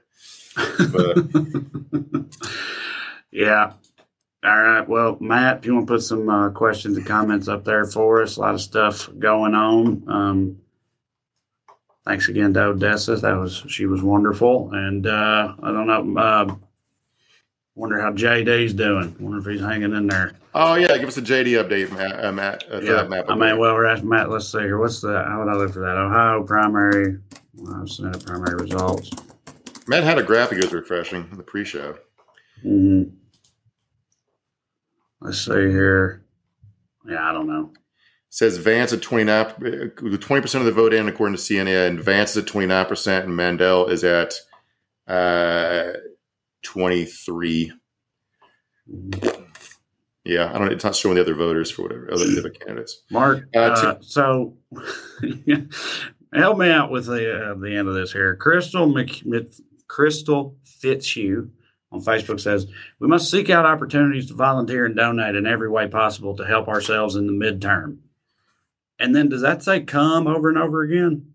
But, yeah. All right. Well, Matt, if you want to put some uh, questions and comments up there for us, a lot of stuff going on. Um, thanks again to Odessa. That was she was wonderful, and uh, I don't know. Uh, wonder how J D's doing. Wonder if he's hanging in there. Oh yeah, give us a J D update, Matt. Uh, Matt uh, yeah, that map I mean, well, we're asking Matt. Let's see here. What's the? How would I look for that? Ohio primary. Ohio Senate primary results. Matt had a graphic. It was refreshing in the pre-show. Mm-hmm. Let's see here. Yeah, I don't know. Says Vance at twenty-nine, twenty percent of the vote in, according to C N N. Vance is at twenty-nine percent, and Mandel is at uh, twenty-three. Yeah, I don't know. It's not showing the other voters for whatever, other, other candidates. Mark, uh, uh, to, so help me out with the uh, the end of this here. Crystal Mc, Crystal Fitzhugh on Facebook says, we must seek out opportunities to volunteer and donate in every way possible to help ourselves in the midterm. And then does that say come over and over again?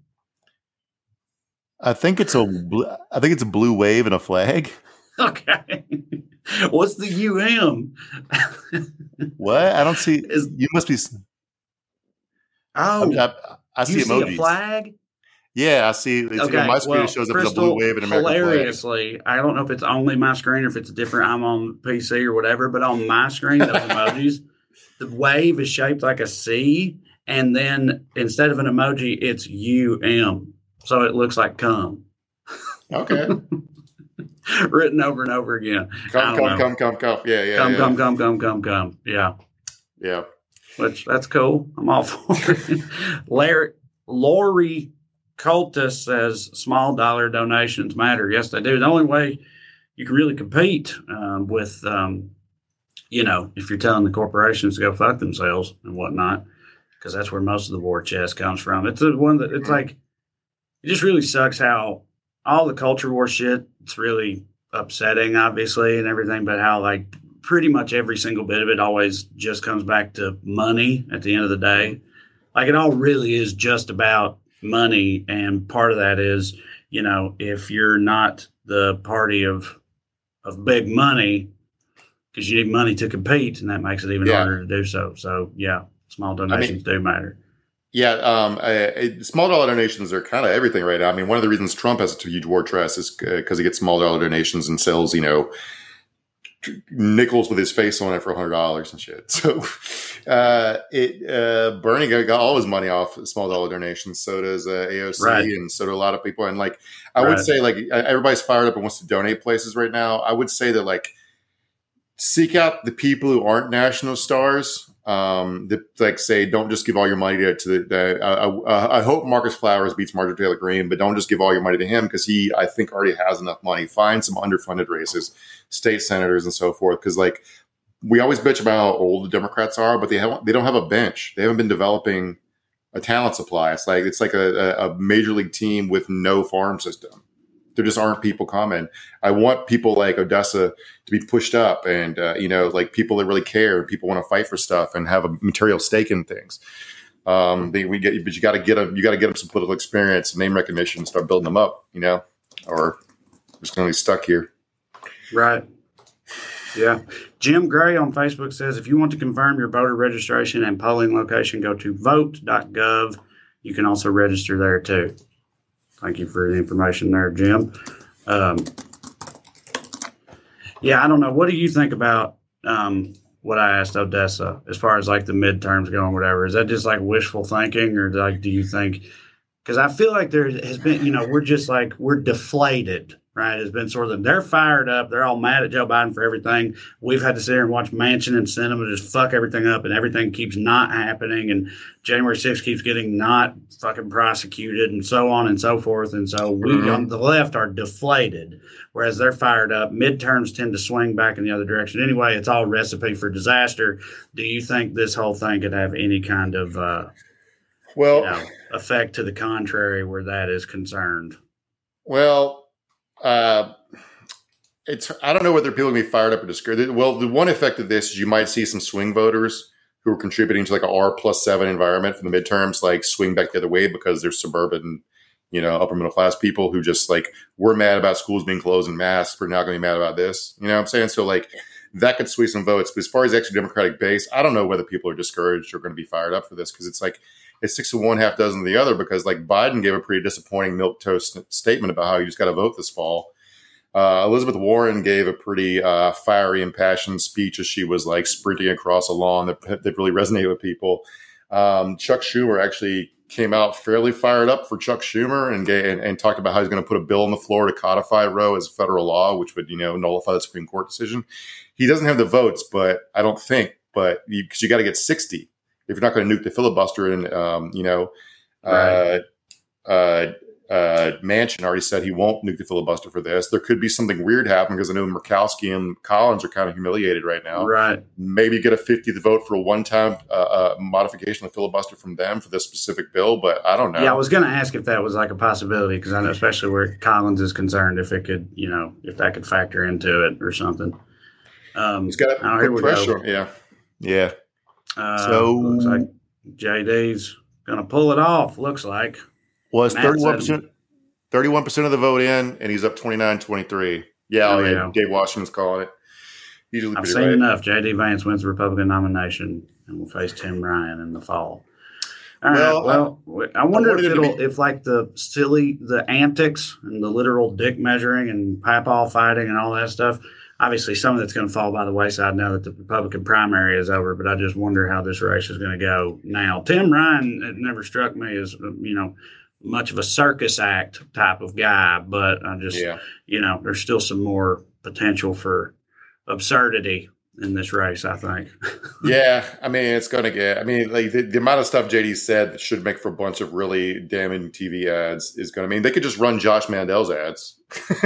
I think it's a blue, I think it's a blue wave and a flag. Okay. What's the U M? What? I don't see. Is, you must be. Oh, I, I, I see you emojis. See a flag? Yeah, I see. It's, okay. On my screen, well, it shows up Crystal, as a blue wave and American hilariously, flag. I don't know if it's only my screen or if it's different. I'm on P C or whatever, but on my screen, those emojis, the wave is shaped like a C, And then instead of an emoji, it's U M. So it looks like cum. Okay. Written over and over again. Come, come, come, come, come. Yeah, yeah. Come, yeah. come, come, come, come, come. Yeah. Yeah. Which that's cool. I'm all for it. Larry, Lori Cultus says small dollar donations matter. Yes, they do. The only way you can really compete um, with, um, you know, if you're telling the corporations to go fuck themselves and whatnot, because that's where most of the war chest comes from. It's the one that it's like, it just really sucks how all the culture war shit, it's really upsetting, obviously, and everything, but how like pretty much every single bit of it always just comes back to money at the end of the day. Like it all really is just about money. And part of that is, you know, if you're not the party of, of big money, because you need money to compete, and that makes it even yeah. harder to do so. So yeah, small donations I mean, do matter. Yeah, um, uh, small dollar donations are kind of everything right now. I mean, one of the reasons Trump has a huge war chest is because uh, he gets small dollar donations and sells, you know, nickels with his face on it for a hundred dollars and shit. So, uh, it uh, Bernie got, got all his money off small dollar donations. So does uh, A O C, right. and so do a lot of people. And like, I right. would say, like, everybody's fired up and wants to donate places right now. I would say that like, seek out the people who aren't national stars. Um, that like say, don't just give all your money to, to the, the uh, uh, I hope Marcus Flowers beats Marjorie Taylor Greene, but don't just give all your money to him because he, I think, already has enough money. Find some underfunded races, state senators and so forth. Cause like we always bitch about how old the Democrats are, but they haven't, they don't have a bench. They haven't been developing a talent supply. It's like, it's like a, a major league team with no farm system. There just aren't people coming. I want people like Odessa to be pushed up and, uh, you know, like people that really care, people want to fight for stuff and have a material stake in things. Um, they, we get, but you got to get them, you got to get them some political experience, name recognition, and start building them up, you know, or we're just going to be stuck here. Right. Yeah. Jim Gray on Facebook says, if you want to confirm your voter registration and polling location, go to vote dot gov. You can also register there too. Thank you for the information there, Jim. Um, yeah, I don't know. What do you think about um, what I asked Odessa as far as like the midterms go and whatever? Is that just like wishful thinking, or like do you think? Because I feel like there has been, you know, we're just like we're deflated, right? It's been sort of they're fired up. They're all mad at Joe Biden for everything. We've had to sit here and watch Manchin and Sinema just fuck everything up, and everything keeps not happening. And January sixth keeps getting not fucking prosecuted, and so on and so forth. And so we mm-hmm. on the left are deflated, whereas they're fired up. Midterms tend to swing back in the other direction. Anyway, it's all recipe for disaster. Do you think this whole thing could have any kind of uh, well you know, effect to the contrary where that is concerned? Well. Uh, it's I don't know whether people will be fired up or discouraged. Well, the one effect of this is you might see some swing voters who are contributing to like a R plus seven environment for the midterms, like swing back the other way because they're suburban, you know, upper middle class people who just like we're mad about schools being closed and masks. We're not going to be mad about this. You know what I'm saying? So like that could sway some votes. But as far as the actual Democratic base, I don't know whether people are discouraged or going to be fired up for this because it's like it's six of one, half dozen of the other. Because like Biden gave a pretty disappointing milquetoast statement about how you just got to vote this fall. Uh, Elizabeth Warren gave a pretty uh, fiery, impassioned speech as she was like sprinting across a lawn that, that really resonated with people. Um, Chuck Schumer actually came out fairly fired up for Chuck Schumer and, gave, and, and talked about how he's going to put a bill on the floor to codify Roe as federal law, which would, you know, nullify the Supreme Court decision. He doesn't have the votes, but I don't think, but because you, you got to get sixty if you're not going to nuke the filibuster. And, um, you know, right. uh, uh, Uh, Manchin already said he won't nuke the filibuster for this. There could be something weird happen because I know Murkowski and Collins are kind of humiliated right now. Right. Maybe get a fiftieth vote for a one-time uh, uh, modification of the filibuster from them for this specific bill, but I don't know. Yeah, I was going to ask if that was like a possibility because I know especially where Collins is concerned if it could, you know, if that could factor into it or something. Um, He's got oh, here we pressure. Go. Yeah. Yeah. Uh, so looks like J D's going to pull it off, looks like. Was thirty-one percent, thirty-one percent of the vote in, and he's up twenty-nine twenty-three. Yeah, oh, yeah. Dave Washington's calling it. Usually I've seen right. enough. J D Vance wins the Republican nomination and will face Tim Ryan in the fall. All well, right, well, I, I wonder I if it'll, be- if like the silly, the antics and the literal dick measuring and papaw fighting and all that stuff, obviously some of that's going to fall by the wayside now that the Republican primary is over, but I just wonder how this race is going to go now. Tim Ryan, it never struck me as, you know, much of a circus act type of guy, but I just, yeah. you know, there's still some more potential for absurdity in this race, I think. Yeah, I mean, it's going to get, I mean, like the, the amount of stuff J D said that should make for a bunch of really damning T V ads is going to, I mean, they could just run Josh Mandel's ads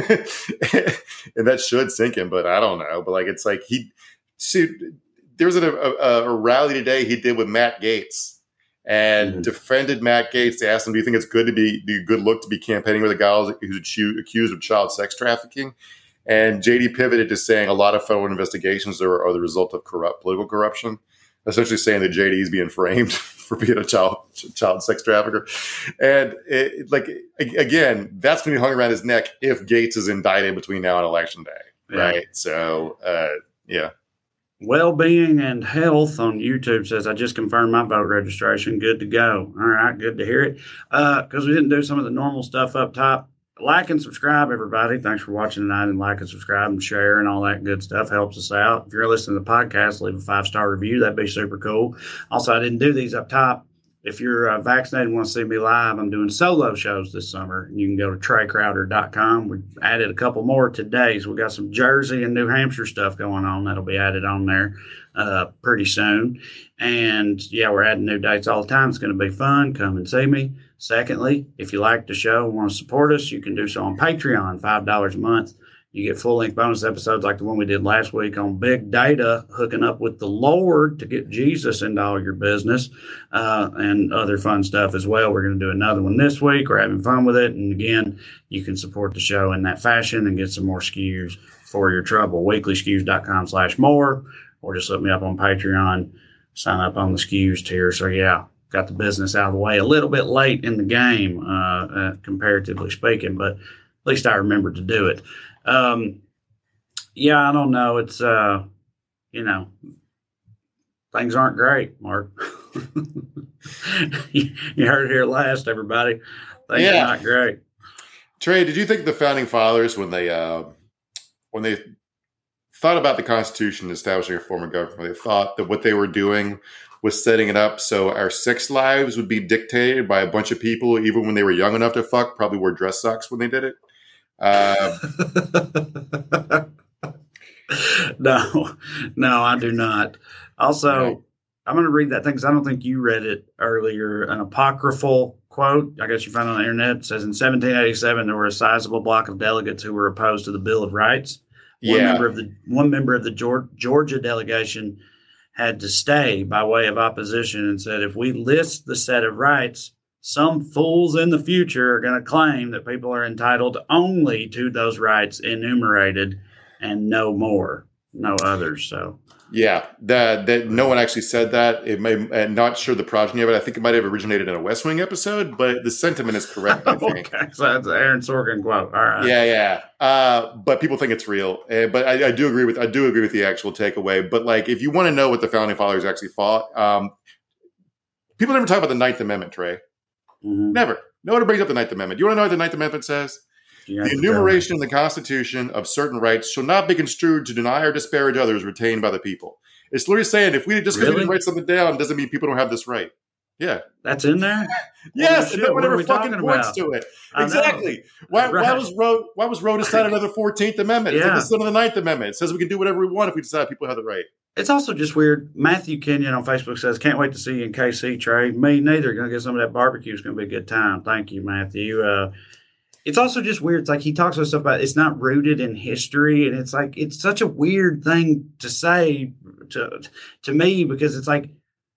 and that should sink him, but I don't know. But like, it's like he, see, there was a, a, a rally today he did with Matt Gaetz. And mm-hmm. defended Matt Gaetz. They asked him, do you think it's good to be, be a good look to be campaigning with a guy who's accused of child sex trafficking? And J D pivoted to saying a lot of federal investigations are, are the result of corrupt political corruption, essentially saying that J D is being framed for being a child child sex trafficker. And it, like, again, that's going to be hung around his neck if Gaetz is indicted between now and Election Day. Right. Yeah. So, uh, yeah. Well-being and Health on YouTube says, I just confirmed my vote registration. Good to go. All right, good to hear it. Because uh, we didn't do some of the normal stuff up top. Like and subscribe, everybody. Thanks for watching tonight. And like and subscribe and share and all that good stuff helps us out. If you're listening to the podcast, leave a five-star review. That'd be super cool. Also, I didn't do these up top. If you're uh, vaccinated and want to see me live, I'm doing solo shows this summer. You can go to Trey Crowder dot com. We've added a couple more today. So we got some Jersey and New Hampshire stuff going on. That'll be added on there uh, pretty soon. And, yeah, we're adding new dates all the time. It's going to be fun. Come and see me. Secondly, if you like the show and want to support us, you can do so on Patreon, five dollars a month. You get full-length bonus episodes like the one we did last week on big data, hooking up with the Lord to get Jesus into all your business, uh, and other fun stuff as well. We're going to do another one this week. We're having fun with it. And, again, you can support the show in that fashion and get some more S K Us for your trouble. weekly S K U S dot com slash more, or just look me up on Patreon, sign up on the S K Us tier. So, yeah, got the business out of the way a little bit late in the game, uh, uh, comparatively speaking, but at least I remembered to do it. Um, yeah, I don't know. It's, uh, you know, things aren't great, Mark. you, you heard it here last, everybody. Things yeah. are not great. Trey, did you think the founding fathers, when they, uh, when they thought about the Constitution establishing a form of government, they thought that what they were doing was setting it up so our sex lives would be dictated by a bunch of people, even when they were young enough to fuck, probably wore dress socks when they did it? Uh, no, no, I do not. Also, right. I'm going to read that thing because I don't think you read it earlier. An apocryphal quote, I guess you found on the internet, says in seventeen eighty-seven there were a sizable block of delegates who were opposed to the Bill of Rights. One yeah. member of the one member of the Georgia delegation had to stay by way of opposition and said, if we list the set of rights, some fools in the future are going to claim that people are entitled only to those rights enumerated and no more, no others. So, yeah, that that no one actually said that. It may, I'm not sure the progeny of it. I think it might have originated in a West Wing episode, but the sentiment is correct, I think. Okay, so that's an Aaron Sorkin quote. All right. Yeah, yeah. Uh, but people think it's real. Uh, but I, I do agree with I do agree with the actual takeaway. But like, if you want to know what the founding fathers actually fought, um, people never talk about the Ninth Amendment, Trey. Mm-hmm. Never. No one brings up the Ninth Amendment. You want to know what the Ninth Amendment says? The enumeration in the Constitution of certain rights shall not be construed to deny or disparage others retained by the people. It's literally saying if we just because really? we write something down doesn't mean people don't have this right. Yeah, that's in there. Yes, and whatever what fucking points to it. Exactly. Why, right. why was Roe? Why was Roe to sign another Fourteenth Amendment? It's yeah. like the son of the Ninth Amendment. It says we can do whatever we want if we decide people have the right. It's also just weird. Matthew Kenyon on Facebook says, "Can't wait to see you in K C, Trey." Me neither. Going to get some of that barbecue. It's going to be a good time. Thank you, Matthew. Uh, It's also just weird. It's like he talks about stuff about it's not rooted in history. And it's like, it's such a weird thing to say to, to me because it's like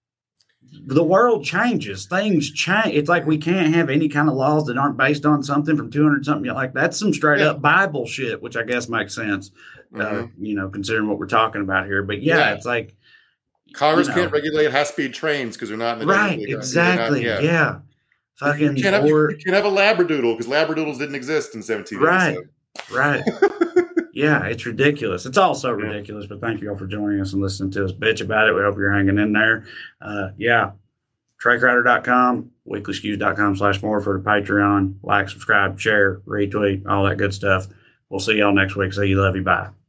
the world changes. Things change. It's like we can't have any kind of laws that aren't based on something from two hundred something. Like that's some straight yeah. up Bible shit, which I guess makes sense, mm-hmm. uh, you know, considering what we're talking about here. But yeah, yeah. it's like Congress you know, can't regulate high speed trains because they're not in the right. Exactly. Not, yeah. yeah. Fucking you, can't have, or, you can't have a labradoodle because labradoodles didn't exist in seventeen eighty-seven. Right, right. Yeah, it's ridiculous. It's all so ridiculous, but thank you all for joining us and listening to us bitch about it. We hope you're hanging in there. Uh, yeah, Trey Crowder dot com, weekly skews dot com slash more for the Patreon. Like, subscribe, share, retweet, all that good stuff. We'll see y'all next week. See you. Love you. Bye.